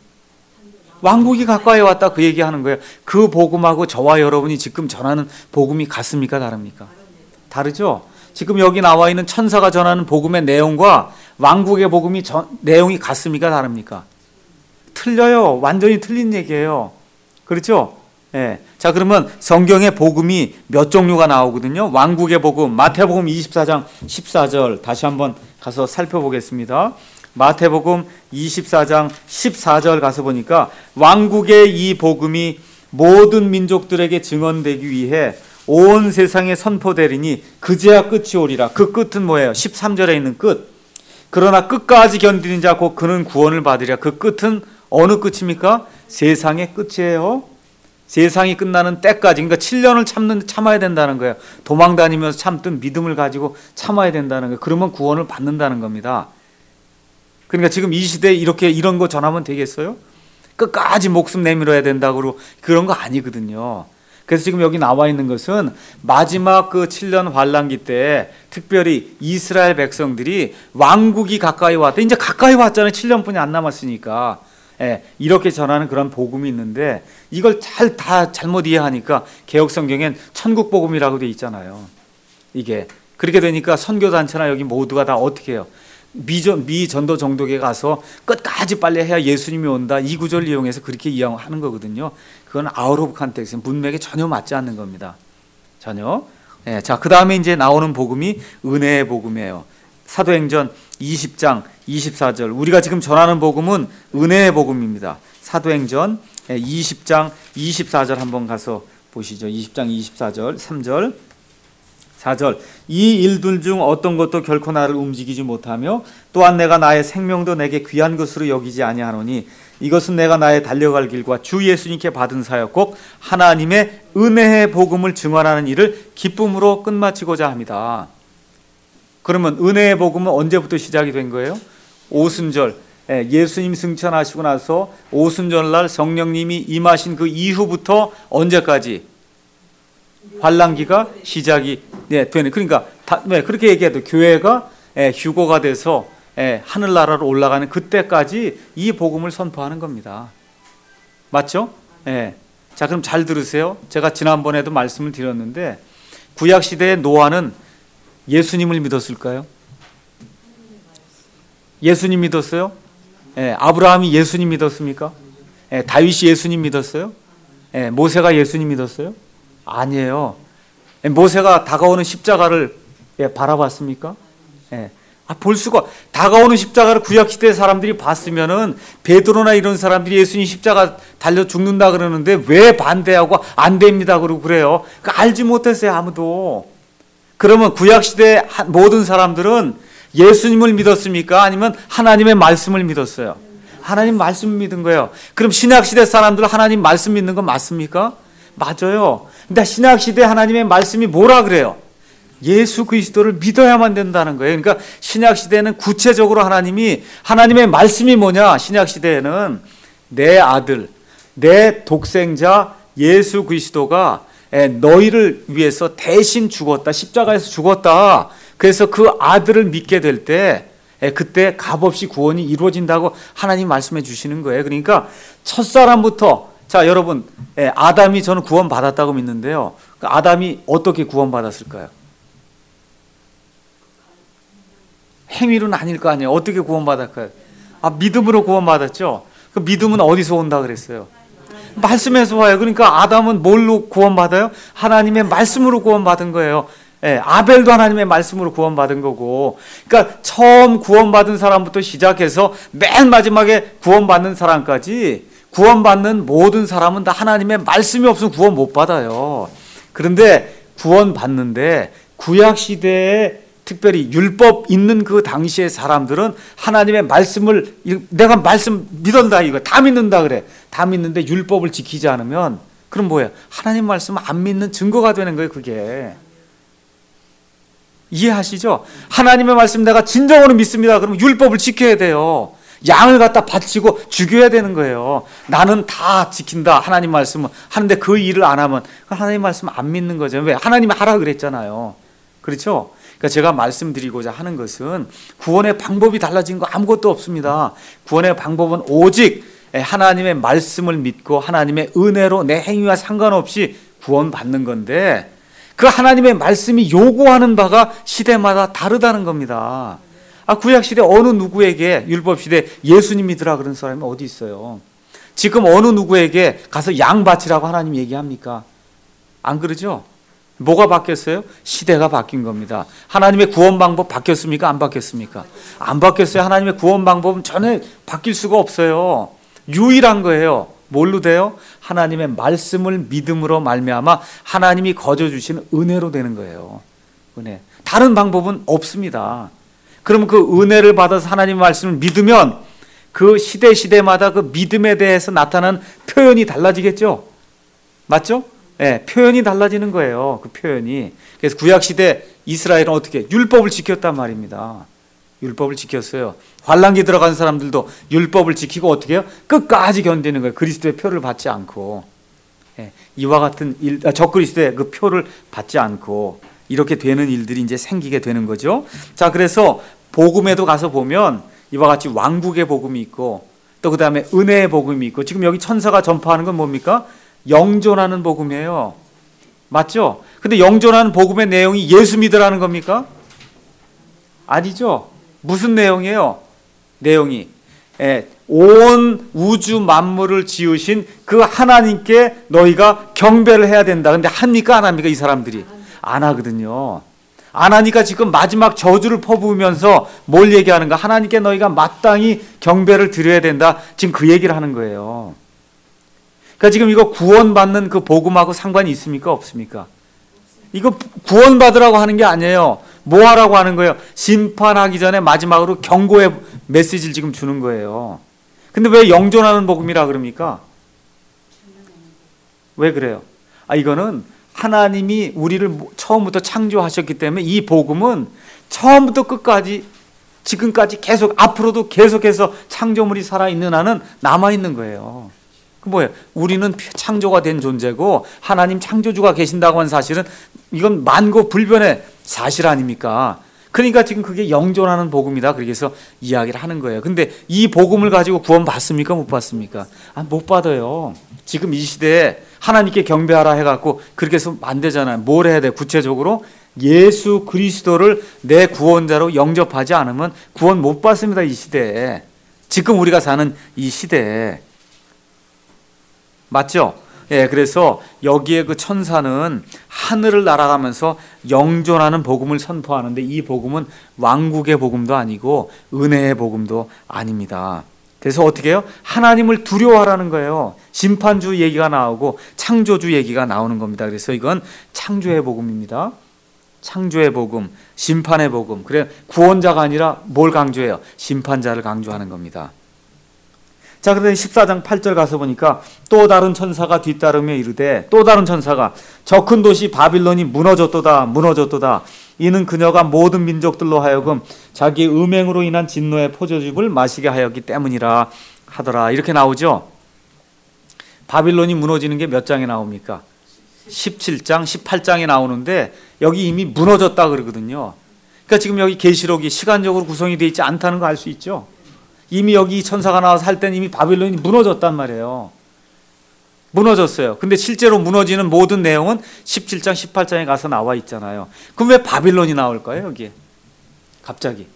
왕국이 가까이 왔다 그 얘기하는 거예요. 그 복음하고 저와 여러분이 지금 전하는 복음이 같습니까? 다릅니까? 다르죠? 지금 여기 나와 있는 천사가 전하는 복음의 내용과 왕국의 복음이 전, 내용이 같습니까? 다릅니까? 틀려요. 완전히 틀린 얘기예요. 그렇죠? 예. 자, 그러면 성경의 복음이 몇 종류가 나오거든요. 왕국의 복음, 마태복음 이십사 장 십사 절 다시 한번 가서 살펴보겠습니다. 마태복음 이십사 장 십사 절 가서 보니까 왕국의 이 복음이 모든 민족들에게 증언되기 위해 온 세상에 선포되리니 그제야 끝이 오리라. 그 끝은 뭐예요? 십삼 절에 있는 끝. 그러나 끝까지 견디는 자 곧 그는 구원을 받으리라. 그 끝은 어느 끝입니까? 세상의 끝이에요. 세상이 끝나는 때까지, 그러니까 칠 년을 참는, 참아야 된다는 거예요. 도망 다니면서 참든 믿음을 가지고 참아야 된다는 거예요. 그러면 구원을 받는다는 겁니다. 그러니까 지금 이 시대에 이렇게 이런 거 전하면 되겠어요? 끝까지 목숨 내밀어야 된다고 그런 거 아니거든요. 그래서 지금 여기 나와 있는 것은 마지막 그 칠 년 환란기 때 특별히 이스라엘 백성들이 왕국이 가까이 왔다. 이제 가까이 왔잖아요. 칠 년뿐이 안 남았으니까. 예, 이렇게 전하는 그런 복음이 있는데 이걸 잘 다 잘못 이해하니까 개혁 성경엔 천국 복음이라고 돼 있잖아요. 이게 그렇게 되니까 선교단체나 여기 모두가 다 어떻게 해요? 미전, 미전도 정독에 가서 끝까지 빨리 해야 예수님이 온다. 이 구절을 이용해서 그렇게 이해하는 거거든요. 그건 아웃 오브 컨텍스트, 문맥에 전혀 맞지 않는 겁니다. 전혀. 예, 자, 그 다음에 이제 나오는 복음이 은혜의 복음이에요. 사도행전 이십 장 이십사 절. 우리가 지금 전하는 복음은 은혜의 복음입니다. 사도행전 이십 장 이십사 절 한번 가서 보시죠. 이십 장 이십사 절, 삼 절. 사 절 이 일들 중 어떤 것도 결코 나를 움직이지 못하며 또한 내가 나의 생명도 내게 귀한 것으로 여기지 아니하노니 이것은 내가 나의 달려갈 길과 주 예수님께 받은 사역 곧 하나님의 은혜의 복음을 증언하는 일을 기쁨으로 끝마치고자 합니다. 그러면 은혜의 복음은 언제부터 시작이 된 거예요? 오순절, 예수님 승천하시고 나서 오순절날 성령님이 임하신 그 이후부터 언제까지 환란기가 시작이 네, 되는. 그러니까 다, 네, 그렇게 얘기해도 교회가 예, 휴거가 돼서 예, 하늘나라로 올라가는 그때까지 이 복음을 선포하는 겁니다. 맞죠? 예. 자, 그럼 잘 들으세요. 제가 지난번에도 말씀을 드렸는데 구약 시대의 노아는 예수님을 믿었을까요? 예수님 믿었어요? 예, 아브라함이 예수님 믿었습니까? 예, 다윗이 예수님 믿었어요? 예, 모세가 예수님 믿었어요? 아니에요. 예, 모세가 다가오는 십자가를 예, 바라봤습니까? 예. 아, 볼 수가, 다가오는 십자가를 구약시대 사람들이 봤으면은 베드로나 이런 사람들이 예수님 십자가 달려 죽는다 그러는데 왜 반대하고 안 됩니다 그러고 그래요. 그 알지 못했어요, 아무도. 그러면 구약시대 모든 사람들은 예수님을 믿었습니까? 아니면 하나님의 말씀을 믿었어요? 하나님 말씀을 믿은 거예요. 그럼 신약시대 사람들 하나님 말씀 믿는 건 맞습니까? 맞아요. 근데 신약시대 하나님의 말씀이 뭐라 그래요? 예수 그리스도를 믿어야만 된다는 거예요. 그러니까 신약시대에는 구체적으로 하나님이, 하나님의 말씀이 뭐냐? 신약시대에는 내 아들, 내 독생자 예수 그리스도가 너희를 위해서 대신 죽었다. 십자가에서 죽었다. 그래서 그 아들을 믿게 될 때 그때 값없이 구원이 이루어진다고 하나님 말씀해 주시는 거예요. 그러니까 첫사람부터, 자 여러분, 아담이 저는 구원 받았다고 믿는데요. 아담이 어떻게 구원 받았을까요? 행위로는 아닐 거 아니에요. 어떻게 구원받았을까요? 아, 믿음으로 구원받았죠. 그 믿음은 어디서 온다 그랬어요? 말씀에서 와요. 그러니까 아담은 뭘로 구원받아요? 하나님의 말씀으로 구원받은 거예요. 예, 아벨도 하나님의 말씀으로 구원받은 거고. 그러니까 처음 구원받은 사람부터 시작해서 맨 마지막에 구원받는 사람까지, 구원받는 모든 사람은 다 하나님의 말씀이 없으면 구원 못 받아요. 그런데 구원받는데 구약시대에 특별히 율법 있는 그 당시의 사람들은 하나님의 말씀을, 내가 말씀 믿는다 이거 다 믿는다 그래. 다 믿는데 율법을 지키지 않으면 그럼 뭐예요? 하나님 말씀 안 믿는 증거가 되는 거예요. 그게 이해하시죠? 하나님의 말씀 내가 진정으로 믿습니다. 그러면 율법을 지켜야 돼요. 양을 갖다 바치고 죽여야 되는 거예요. 나는 다 지킨다 하나님 말씀은 하는데 그 일을 안 하면 하나님 말씀 안 믿는 거죠. 왜? 하나님이 하라 그랬잖아요. 그렇죠? 그러니까 제가 말씀드리고자 하는 것은 구원의 방법이 달라진 거 아무것도 없습니다. 구원의 방법은 오직 하나님의 말씀을 믿고 하나님의 은혜로 내 행위와 상관없이 구원받는 건데, 그 하나님의 말씀이 요구하는 바가 시대마다 다르다는 겁니다. 아, 구약시대 어느 누구에게 율법시대 예수님 믿으라 그런 사람이 어디 있어요? 지금 어느 누구에게 가서 양 바치라고 하나님 얘기합니까? 안 그러죠? 뭐가 바뀌었어요? 시대가 바뀐 겁니다. 하나님의 구원 방법 바뀌었습니까? 안 바뀌었습니까? 안 바뀌었어요. 하나님의 구원 방법은 전혀 바뀔 수가 없어요. 유일한 거예요. 뭘로 돼요? 하나님의 말씀을 믿음으로 말미암아 하나님이 거저 주시는 은혜로 되는 거예요. 은혜. 다른 방법은 없습니다. 그럼 그 은혜를 받아서 하나님의 말씀을 믿으면 그 시대 시대마다 그 믿음에 대해서 나타나는 표현이 달라지겠죠? 맞죠? 네, 표현이 달라지는 거예요. 그 표현이. 그래서 구약시대 이스라엘은 어떻게? 율법을 지켰단 말입니다. 율법을 지켰어요. 환란기 들어간 사람들도 율법을 지키고 어떻게 해요? 끝까지 견디는 거예요. 그리스도의 표를 받지 않고. 네, 이와 같은 일, 아, 적그리스도의 그 표를 받지 않고 이렇게 되는 일들이 이제 생기게 되는 거죠. 자, 그래서 복음에도 가서 보면 이와 같이 왕국의 복음이 있고 또 그 다음에 은혜의 복음이 있고, 지금 여기 천사가 전파하는 건 뭡니까? 영존하는 복음이에요. 맞죠? 근데 영존하는 복음의 내용이 예수 믿으라는 겁니까? 아니죠. 무슨 내용이에요? 내용이 예, 온 우주 만물을 지으신 그 하나님께 너희가 경배를 해야 된다. 근데 합니까? 안 합니까? 이 사람들이 안 하거든요. 안 하니까 지금 마지막 저주를 퍼부으면서 뭘 얘기하는가? 하나님께 너희가 마땅히 경배를 드려야 된다. 지금 그 얘기를 하는 거예요. 그러니까 지금 이거 구원받는 그 복음하고 상관이 있습니까? 없습니까? 이거 구원받으라고 하는 게 아니에요. 뭐 하라고 하는 거예요? 심판하기 전에 마지막으로 경고의 메시지를 지금 주는 거예요. 근데 왜 영존하는 복음이라 그럽니까? 왜 그래요? 아, 이거는 하나님이 우리를 처음부터 창조하셨기 때문에 이 복음은 처음부터 끝까지 지금까지 계속 앞으로도 계속해서 창조물이 살아있는 한은 남아있는 거예요. 그 뭐예요? 우리는 창조가 된 존재고 하나님 창조주가 계신다고 하는 사실은 이건 만고 불변의 사실 아닙니까? 그러니까 지금 그게 영존하는 복음이다. 그렇게 해서 이야기를 하는 거예요. 근데 이 복음을 가지고 구원 받습니까? 못 받습니까? 아, 못 받아요. 지금 이 시대에 하나님께 경배하라 해갖고 그렇게 해서 안 되잖아요. 뭘 해야 돼? 구체적으로 예수 그리스도를 내 구원자로 영접하지 않으면 구원 못 받습니다. 이 시대에. 지금 우리가 사는 이 시대에. 맞죠? 예, 그래서 여기에 그 천사는 하늘을 날아가면서 영존하는 복음을 선포하는데 이 복음은 왕국의 복음도 아니고 은혜의 복음도 아닙니다. 그래서 어떻게 해요? 하나님을 두려워하라는 거예요. 심판주 얘기가 나오고 창조주 얘기가 나오는 겁니다. 그래서 이건 창조의 복음입니다. 창조의 복음, 심판의 복음. 그래, 구원자가 아니라 뭘 강조해요? 심판자를 강조하는 겁니다. 자, 그런데 십사 장 팔 절 가서 보니까 또 다른 천사가 뒤따르며 이르되, 또 다른 천사가 저 큰 도시 바빌론이 무너졌도다 무너졌도다 이는 그녀가 모든 민족들로 하여금 자기의 음행으로 인한 진노의 포도즙을 마시게 하였기 때문이라 하더라. 이렇게 나오죠. 바빌론이 무너지는 게 몇 장에 나옵니까? 십칠 장, 십팔 장에 나오는데 여기 이미 무너졌다 그러거든요. 그러니까 지금 여기 계시록이 시간적으로 구성이 되어 있지 않다는 거 알 수 있죠. 이미 여기 천사가 나와서 할 때는 이미 바빌론이 무너졌단 말이에요. 무너졌어요. 근데 실제로 무너지는 모든 내용은 십칠 장, 십팔 장에 가서 나와 있잖아요. 그럼 왜 바빌론이 나올까요, 여기에? 갑자기.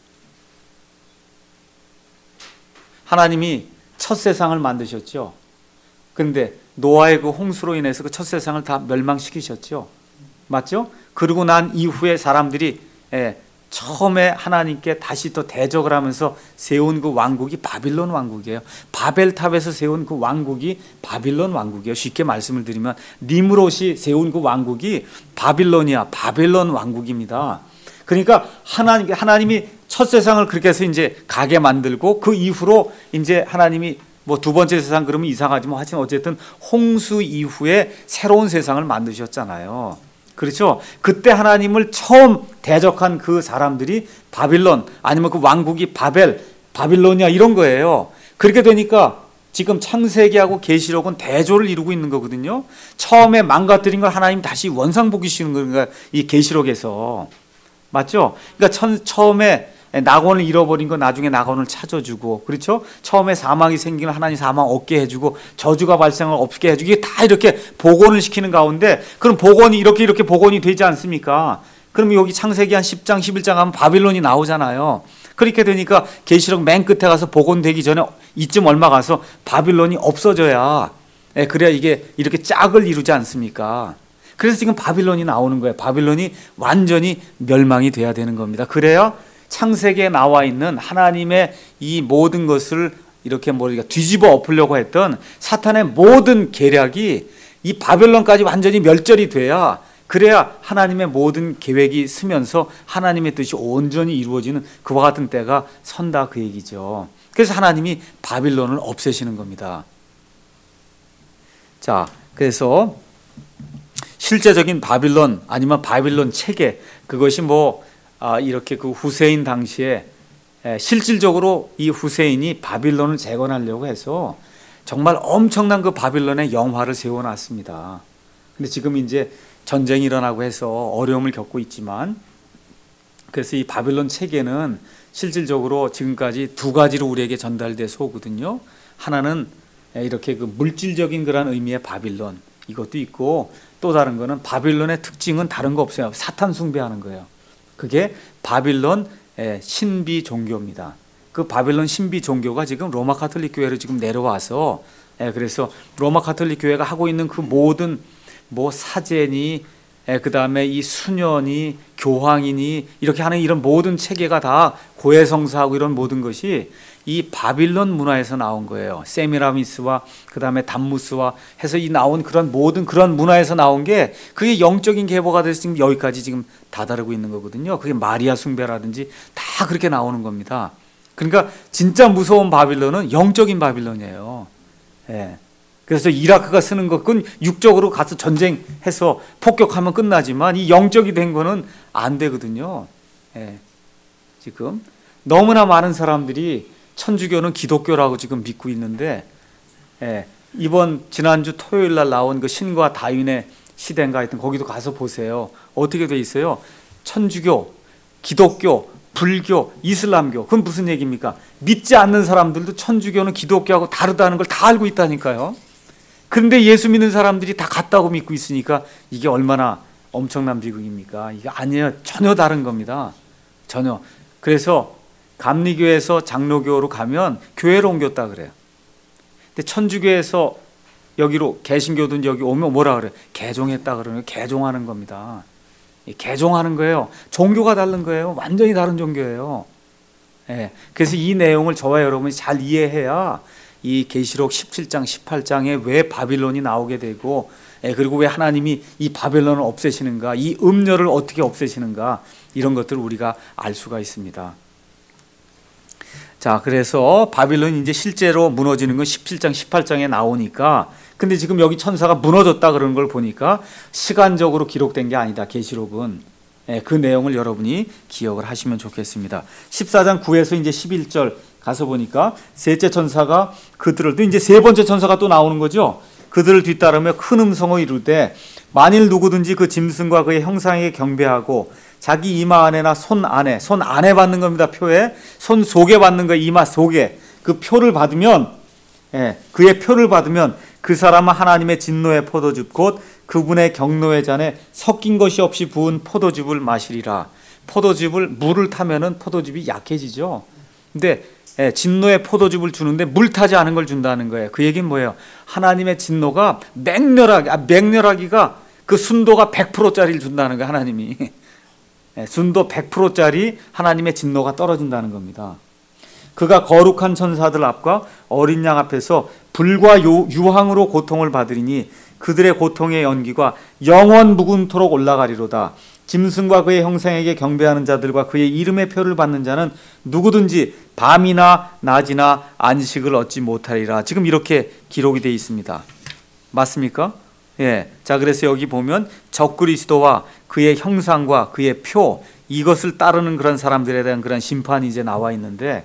하나님이 첫 세상을 만드셨죠. 근데 노아의 그 홍수로 인해서 그 첫 세상을 다 멸망시키셨죠. 맞죠? 그러고 난 이후에 사람들이 예, 처음에 하나님께 다시 또 대적을 하면서 세운 그 왕국이 바빌론 왕국이에요. 바벨탑에서 세운 그 왕국이 바빌론 왕국이에요. 쉽게 말씀을 드리면 니므롯이 세운 그 왕국이 바빌론이야. 바빌론 왕국입니다. 그러니까 하나님, 하나님이 첫 세상을 그렇게 해서 이제 가게 만들고 그 이후로 이제 하나님이 뭐 두 번째 세상 그러면 이상하지만 하여튼 어쨌든 홍수 이후에 새로운 세상을 만드셨잖아요. 그렇죠? 그때 하나님을 처음 대적한 그 사람들이 바빌론 아니면 그 왕국이 바벨, 바빌로니아 이런 거예요. 그렇게 되니까 지금 창세기하고 계시록은 대조를 이루고 있는 거거든요. 처음에 망가뜨린 걸 하나님 다시 원상복귀시키는 거예요. 이 계시록에서. 맞죠? 그러니까 천, 처음에 낙원을 잃어버린 거 나중에 낙원을 찾아주고, 그렇죠? 처음에 사망이 생기면 하나님 사망 없게 해주고 저주가 발생을 없게 해주고 이게 다 이렇게 복원을 시키는 가운데 그럼 복원이 이렇게 이렇게 복원이 되지 않습니까? 그럼 여기 창세기 한 십 장, 십일 장 하면 바빌론이 나오잖아요. 그렇게 되니까 계시록 맨 끝에 가서 복원되기 전에 이쯤 얼마 가서 바빌론이 없어져야 예, 그래야 이게 이렇게 짝을 이루지 않습니까? 그래서 지금 바빌론이 나오는 거예요. 바빌론이 완전히 멸망이 돼야 되는 겁니다. 그래야 창세기에 나와 있는 하나님의 이 모든 것을 이렇게 뭐 뒤집어 엎으려고 했던 사탄의 모든 계략이 이 바벨론까지 완전히 멸절이 돼야 그래야 하나님의 모든 계획이 서면서 하나님의 뜻이 온전히 이루어지는 그와 같은 때가 선다 그 얘기죠. 그래서 하나님이 바빌론을 없애시는 겁니다. 자, 그래서 실제적인 바빌론 아니면 바빌론 체계 그것이 뭐 아, 이렇게 그 후세인 당시에 실질적으로 이 후세인이 바빌론을 재건하려고 해서 정말 엄청난 그 바빌론의 영화를 세워놨습니다. 근데 지금 이제 전쟁이 일어나고 해서 어려움을 겪고 있지만 그래서 이 바빌론 체계는 실질적으로 지금까지 두 가지로 우리에게 전달돼서 오거든요. 하나는 이렇게 그 물질적인 그런 의미의 바빌론 이것도 있고 또 다른 거는 바빌론의 특징은 다른 거 없어요. 사탄 숭배하는 거예요. 그게 바빌론 신비 종교입니다. 그 바빌론 신비 종교가 지금 로마 가톨릭 교회로 지금 내려와서 그래서 로마 가톨릭 교회가 하고 있는 그 모든 뭐 사제니 그 다음에 이 수년이 교황이니 이렇게 하는 이런 모든 체계가 다 고해성사하고 이런 모든 것이 이 바빌론 문화에서 나온 거예요. 세미라미스와 그 다음에 담무스와 해서 이 나온 그런 모든 그런 문화에서 나온 게 그게 영적인 계보가 돼서 지금 여기까지 지금 다다르고 있는 거거든요. 그게 마리아 숭배라든지 다 그렇게 나오는 겁니다. 그러니까 진짜 무서운 바빌론은 영적인 바빌론이에요. 예. 그래서 이라크가 쓰는 것은 육적으로 가서 전쟁해서 폭격하면 끝나지만 이 영적이 된 거는 안 되거든요. 예. 지금 너무나 많은 사람들이 천주교는 기독교라고 지금 믿고 있는데, 예. 이번 지난주 토요일 날 나온 그 신과 다윈의 시대인가 하여튼 거기도 가서 보세요. 어떻게 돼 있어요? 천주교, 기독교, 불교, 이슬람교. 그건 무슨 얘기입니까? 믿지 않는 사람들도 천주교는 기독교하고 다르다는 걸 다 알고 있다니까요. 그런데 예수 믿는 사람들이 다 같다고 믿고 있으니까 이게 얼마나 엄청난 비극입니까? 이게 아니에요. 전혀 다른 겁니다. 전혀. 그래서 감리교에서 장로교로 가면 교회로 옮겼다 그래요. 근데 천주교에서 여기로 개신교든 여기 오면 뭐라 그래요? 개종했다 그러면 개종하는 겁니다. 개종하는 거예요. 종교가 다른 거예요. 완전히 다른 종교예요. 예. 그래서 이 내용을 저와 여러분이 잘 이해해야 이 계시록 십칠 장, 십팔 장에 왜 바빌론이 나오게 되고, 예, 그리고 왜 하나님이 이 바빌론을 없애시는가, 이 음녀를 어떻게 없애시는가, 이런 것들을 우리가 알 수가 있습니다. 자, 그래서 바빌론이 이제 실제로 무너지는 건 십칠 장, 십팔 장에 나오니까, 근데 지금 여기 천사가 무너졌다 그러는 걸 보니까 시간적으로 기록된 게 아니다, 계시록은. 예, 그 내용을 여러분이 기억을 하시면 좋겠습니다. 십사 장 구에서 이제 십일 절 가서 보니까 셋째 천사가 그들을, 또 이제 세 번째 천사가 또 나오는 거죠. 그들을 뒤따르며 큰 음성을 이루되 만일 누구든지 그 짐승과 그의 형상에게 경배하고 자기 이마 안에나 손 안에, 손 안에 받는 겁니다. 표에 손 속에 받는 거, 이마 속에 그 표를 받으면, 예, 그의 표를 받으면 그 사람은 하나님의 진노의 포도즙 곧 그분의 경노의 잔에 섞인 것이 없이 부은 포도즙을 마시리라. 포도즙을 물을 타면은 포도즙이 약해지죠. 근데 예, 진노의 포도즙을 주는데 물 타지 않은 걸 준다는 거예요. 그 얘기는 뭐예요? 하나님의 진노가 맹렬하게, 아, 맹렬하기가 그 순도가 백 퍼센트짜리를 준다는 거예요. 하나님이. 예, 순도 백 퍼센트짜리 하나님의 진노가 떨어진다는 겁니다. 그가 거룩한 천사들 앞과 어린 양 앞에서 불과 유황으로 고통을 받으리니 그들의 고통의 연기가 영원 무궁토록 올라가리로다. 짐승과 그의 형상에게 경배하는 자들과 그의 이름의 표를 받는 자는 누구든지 밤이나 낮이나 안식을 얻지 못하리라. 지금 이렇게 기록이 되어 있습니다. 맞습니까? 예. 자, 그래서 여기 보면 적그리스도와 그의 형상과 그의 표, 이것을 따르는 그런 사람들에 대한 그런 심판이 이제 나와 있는데,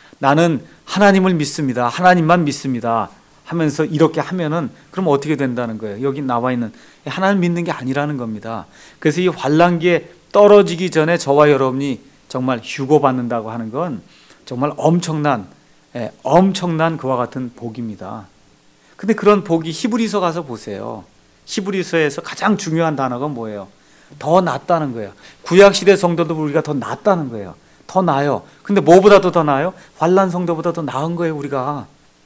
나는 하나님을 믿습니다, 하나님만 믿습니다 하면서 이렇게 하면은 그럼 어떻게 된다는 거예요? 여기 나와 있는 하나님 믿는 게 아니라는 겁니다. 그래서 이 환란기에 떨어지기 전에 저와 여러분이 정말 휴고받는다고 하는 건 정말 엄청난, 예, 엄청난 그와 같은 복입니다. 근데 그런 복이 히브리서 가서 보세요. 히브리서에서 가장 중요한 단어가 뭐예요? 더 낫다는 거예요. 구약시대 성도도 우리가 더 낫다는 거예요. 더 나아요. 근데 뭐보다도 더 나아요? 환란 성도보다 더 나은 거예요. 우리가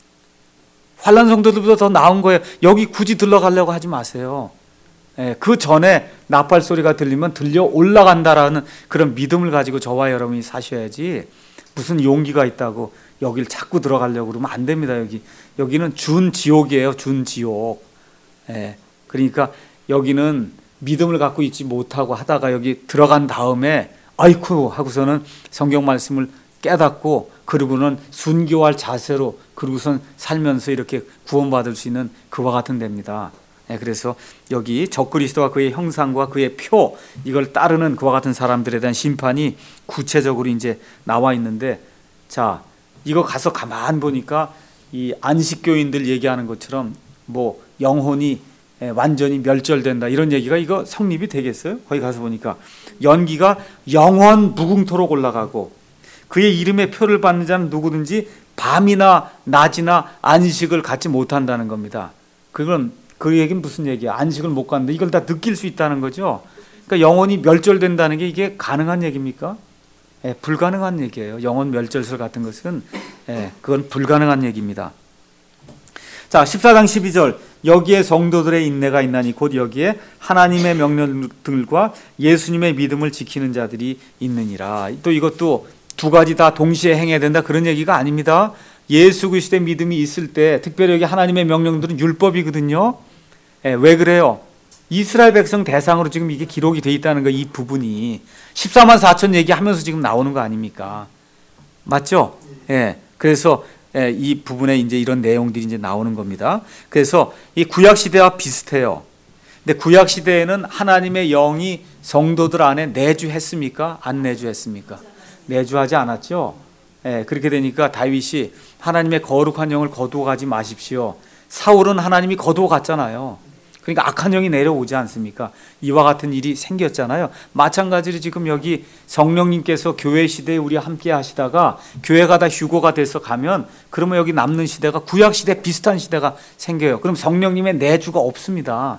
환란 성도들보다 더 나은 거예요. 여기 굳이 들러가려고 하지 마세요. 예, 그 전에 나팔 소리가 들리면 들려 올라간다라는 그런 믿음을 가지고 저와 여러분이 사셔야지, 무슨 용기가 있다고 여길 자꾸 들어가려고 그러면 안 됩니다. 여기 여기는 준 지옥이에요. 준 지옥. 예, 그러니까 여기는 믿음을 갖고 있지 못하고 하다가 여기 들어간 다음에 아이쿠 하고서는 성경 말씀을 깨닫고 그리고는 순교할 자세로 그러고선 살면서 이렇게 구원받을 수 있는 그와 같은 데입니다. 네, 그래서 여기 적그리스도와 그의 형상과 그의 표, 이걸 따르는 그와 같은 사람들에 대한 심판이 구체적으로 이제 나와 있는데, 자, 이거 가서 가만 보니까 이 안식교인들 얘기하는 것처럼 뭐 영혼이 완전히 멸절된다 이런 얘기가 이거 성립이 되겠어요? 거기 가서 보니까 연기가 영원 무궁토록 올라가고 그의 이름의 표를 받는 자는 누구든지 밤이나 낮이나 안식을 갖지 못한다는 겁니다. 그건 그 얘기는 무슨 얘기야? 안식을 못 갖는데 이걸 다 느낄 수 있다는 거죠. 그러니까 영혼이 멸절된다는 게 이게 가능한 얘기입니까? 예, 불가능한 얘기예요. 영혼 멸절설 같은 것은, 예, 그건 불가능한 얘기입니다. 자, 십사 장 십이 절 여기에 성도들의 인내가 있나니 곧 여기에 하나님의 명령들과 예수님의 믿음을 지키는 자들이 있느니라. 또 이것도 두 가지 다 동시에 행해야 된다 그런 얘기가 아닙니다. 예수 그리스도의 믿음이 있을 때 특별히 여기 하나님의 명령들은 율법이거든요. 예, 왜 그래요? 이스라엘 백성 대상으로 지금 이게 기록이 돼 있다는 거, 이 부분이 십사만 사천 얘기하면서 지금 나오는 거 아닙니까? 맞죠? 예. 그래서 예, 이 부분에 이제 이런 내용들이 이제 나오는 겁니다. 그래서 이 구약 시대와 비슷해요. 근데 구약 시대에는 하나님의 영이 성도들 안에 내주했습니까? 안 내주했습니까? 내주하지 않았죠. 예, 그렇게 되니까 다윗이 하나님의 거룩한 영을 거두어 가지 마십시오. 사울은 하나님이 거두어 갔잖아요. 그러니까 악한 영이 내려오지 않습니까? 이와 같은 일이 생겼잖아요. 마찬가지로 지금 여기 성령님께서 교회 시대에 우리와 함께 하시다가 교회가 다 휴고가 돼서 가면 그러면 여기 남는 시대가 구약 시대 비슷한 시대가 생겨요. 그럼 성령님의 내주가 없습니다.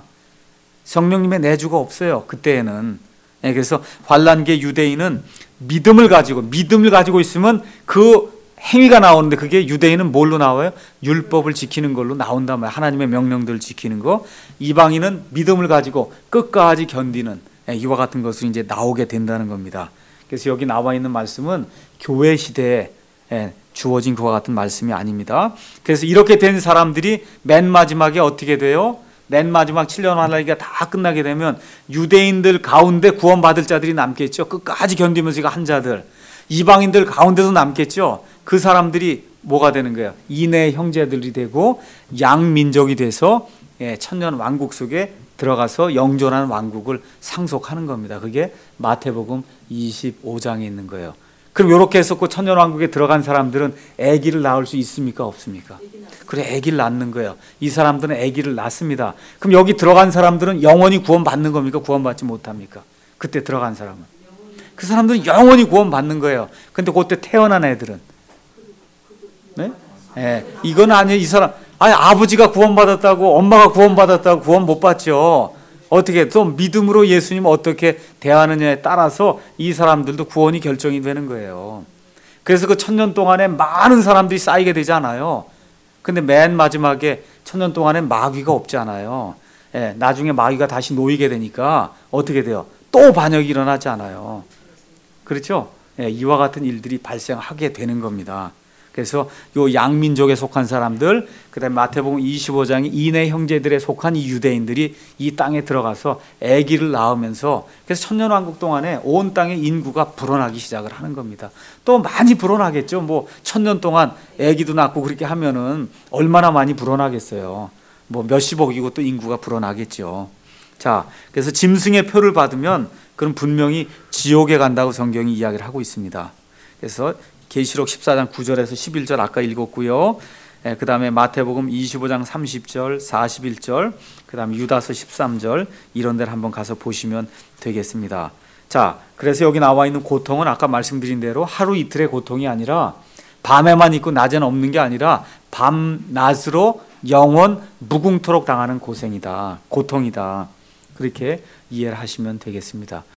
성령님의 내주가 없어요. 그때에는. 네, 그래서 환란기의 유대인은 믿음을 가지고 믿음을 가지고 있으면 그 행위가 나오는데 그게 유대인은 뭘로 나와요? 율법을 지키는 걸로 나온단 말이에요. 하나님의 명령들을 지키는 거. 이방인은 믿음을 가지고 끝까지 견디는 이와 같은 것으로 이제 나오게 된다는 겁니다. 그래서 여기 나와 있는 말씀은 교회 시대에 주어진 그와 같은 말씀이 아닙니다. 그래서 이렇게 된 사람들이 맨 마지막에 어떻게 돼요? 맨 마지막 칠 년 환란기가 다 끝나게 되면 유대인들 가운데 구원받을 자들이 남겠죠. 끝까지 견디면서 한 자들. 이방인들 가운데도 남겠죠. 그 사람들이 뭐가 되는 거예요? 이내 형제들이 되고 양민족이 돼서 천년 왕국 속에 들어가서 영존하는 왕국을 상속하는 겁니다. 그게 마태복음 이십오 장에 있는 거예요. 그럼 이렇게 해서 그 천년 왕국에 들어간 사람들은 아기를 낳을 수 있습니까? 없습니까? 그래, 아기를 낳는 거예요. 이 사람들은 아기를 낳습니다. 그럼 여기 들어간 사람들은 영원히 구원받는 겁니까? 구원받지 못합니까? 그때 들어간 사람은. 그 사람들은 영원히 구원받는 거예요. 근데 그때 태어난 애들은 네? 네. 이건 아니에요. 이 사람 아니 아버지가 구원받았다고 엄마가 구원받았다고 구원 못 받죠. 어떻게 또 믿음으로 예수님 어떻게 대하느냐에 따라서 이 사람들도 구원이 결정이 되는 거예요. 그래서 그 천년 동안에 많은 사람들이 쌓이게 되지 않아요. 근데 맨 마지막에 천년 동안에 마귀가 없지 않아요. 예, 나중에 마귀가 다시 놓이게 되니까 어떻게 돼요? 또 반역이 일어나지 않아요. 그렇죠? 예, 이와 같은 일들이 발생하게 되는 겁니다. 그래서 요 양민족에 속한 사람들, 그다음에 마태복음 이십오 장이 이내 형제들에 속한 이 유대인들이 이 땅에 들어가서 아기를 낳으면서 그래서 천년왕국 동안에 온 땅의 인구가 불어나기 시작을 하는 겁니다. 또 많이 불어나겠죠. 뭐 천년 동안 아기도 낳고 그렇게 하면은 얼마나 많이 불어나겠어요. 뭐 몇십억이고 또 인구가 불어나겠죠. 자, 그래서 짐승의 표를 받으면 그럼 분명히 지옥에 간다고 성경이 이야기를 하고 있습니다. 그래서 계시록 십사 장 구 절에서 십일 절 아까 읽었고요. 예, 그 다음에 마태복음 이십오 장 삼십 절, 사십일 절, 그 다음에 유다서 십삼 절 이런 데를 한번 가서 보시면 되겠습니다. 자, 그래서 여기 나와 있는 고통은 아까 말씀드린 대로 하루 이틀의 고통이 아니라 밤에만 있고 낮에는 없는 게 아니라 밤, 낮으로 영원 무궁토록 당하는 고생이다. 고통이다. 그렇게 이해를 하시면 되겠습니다.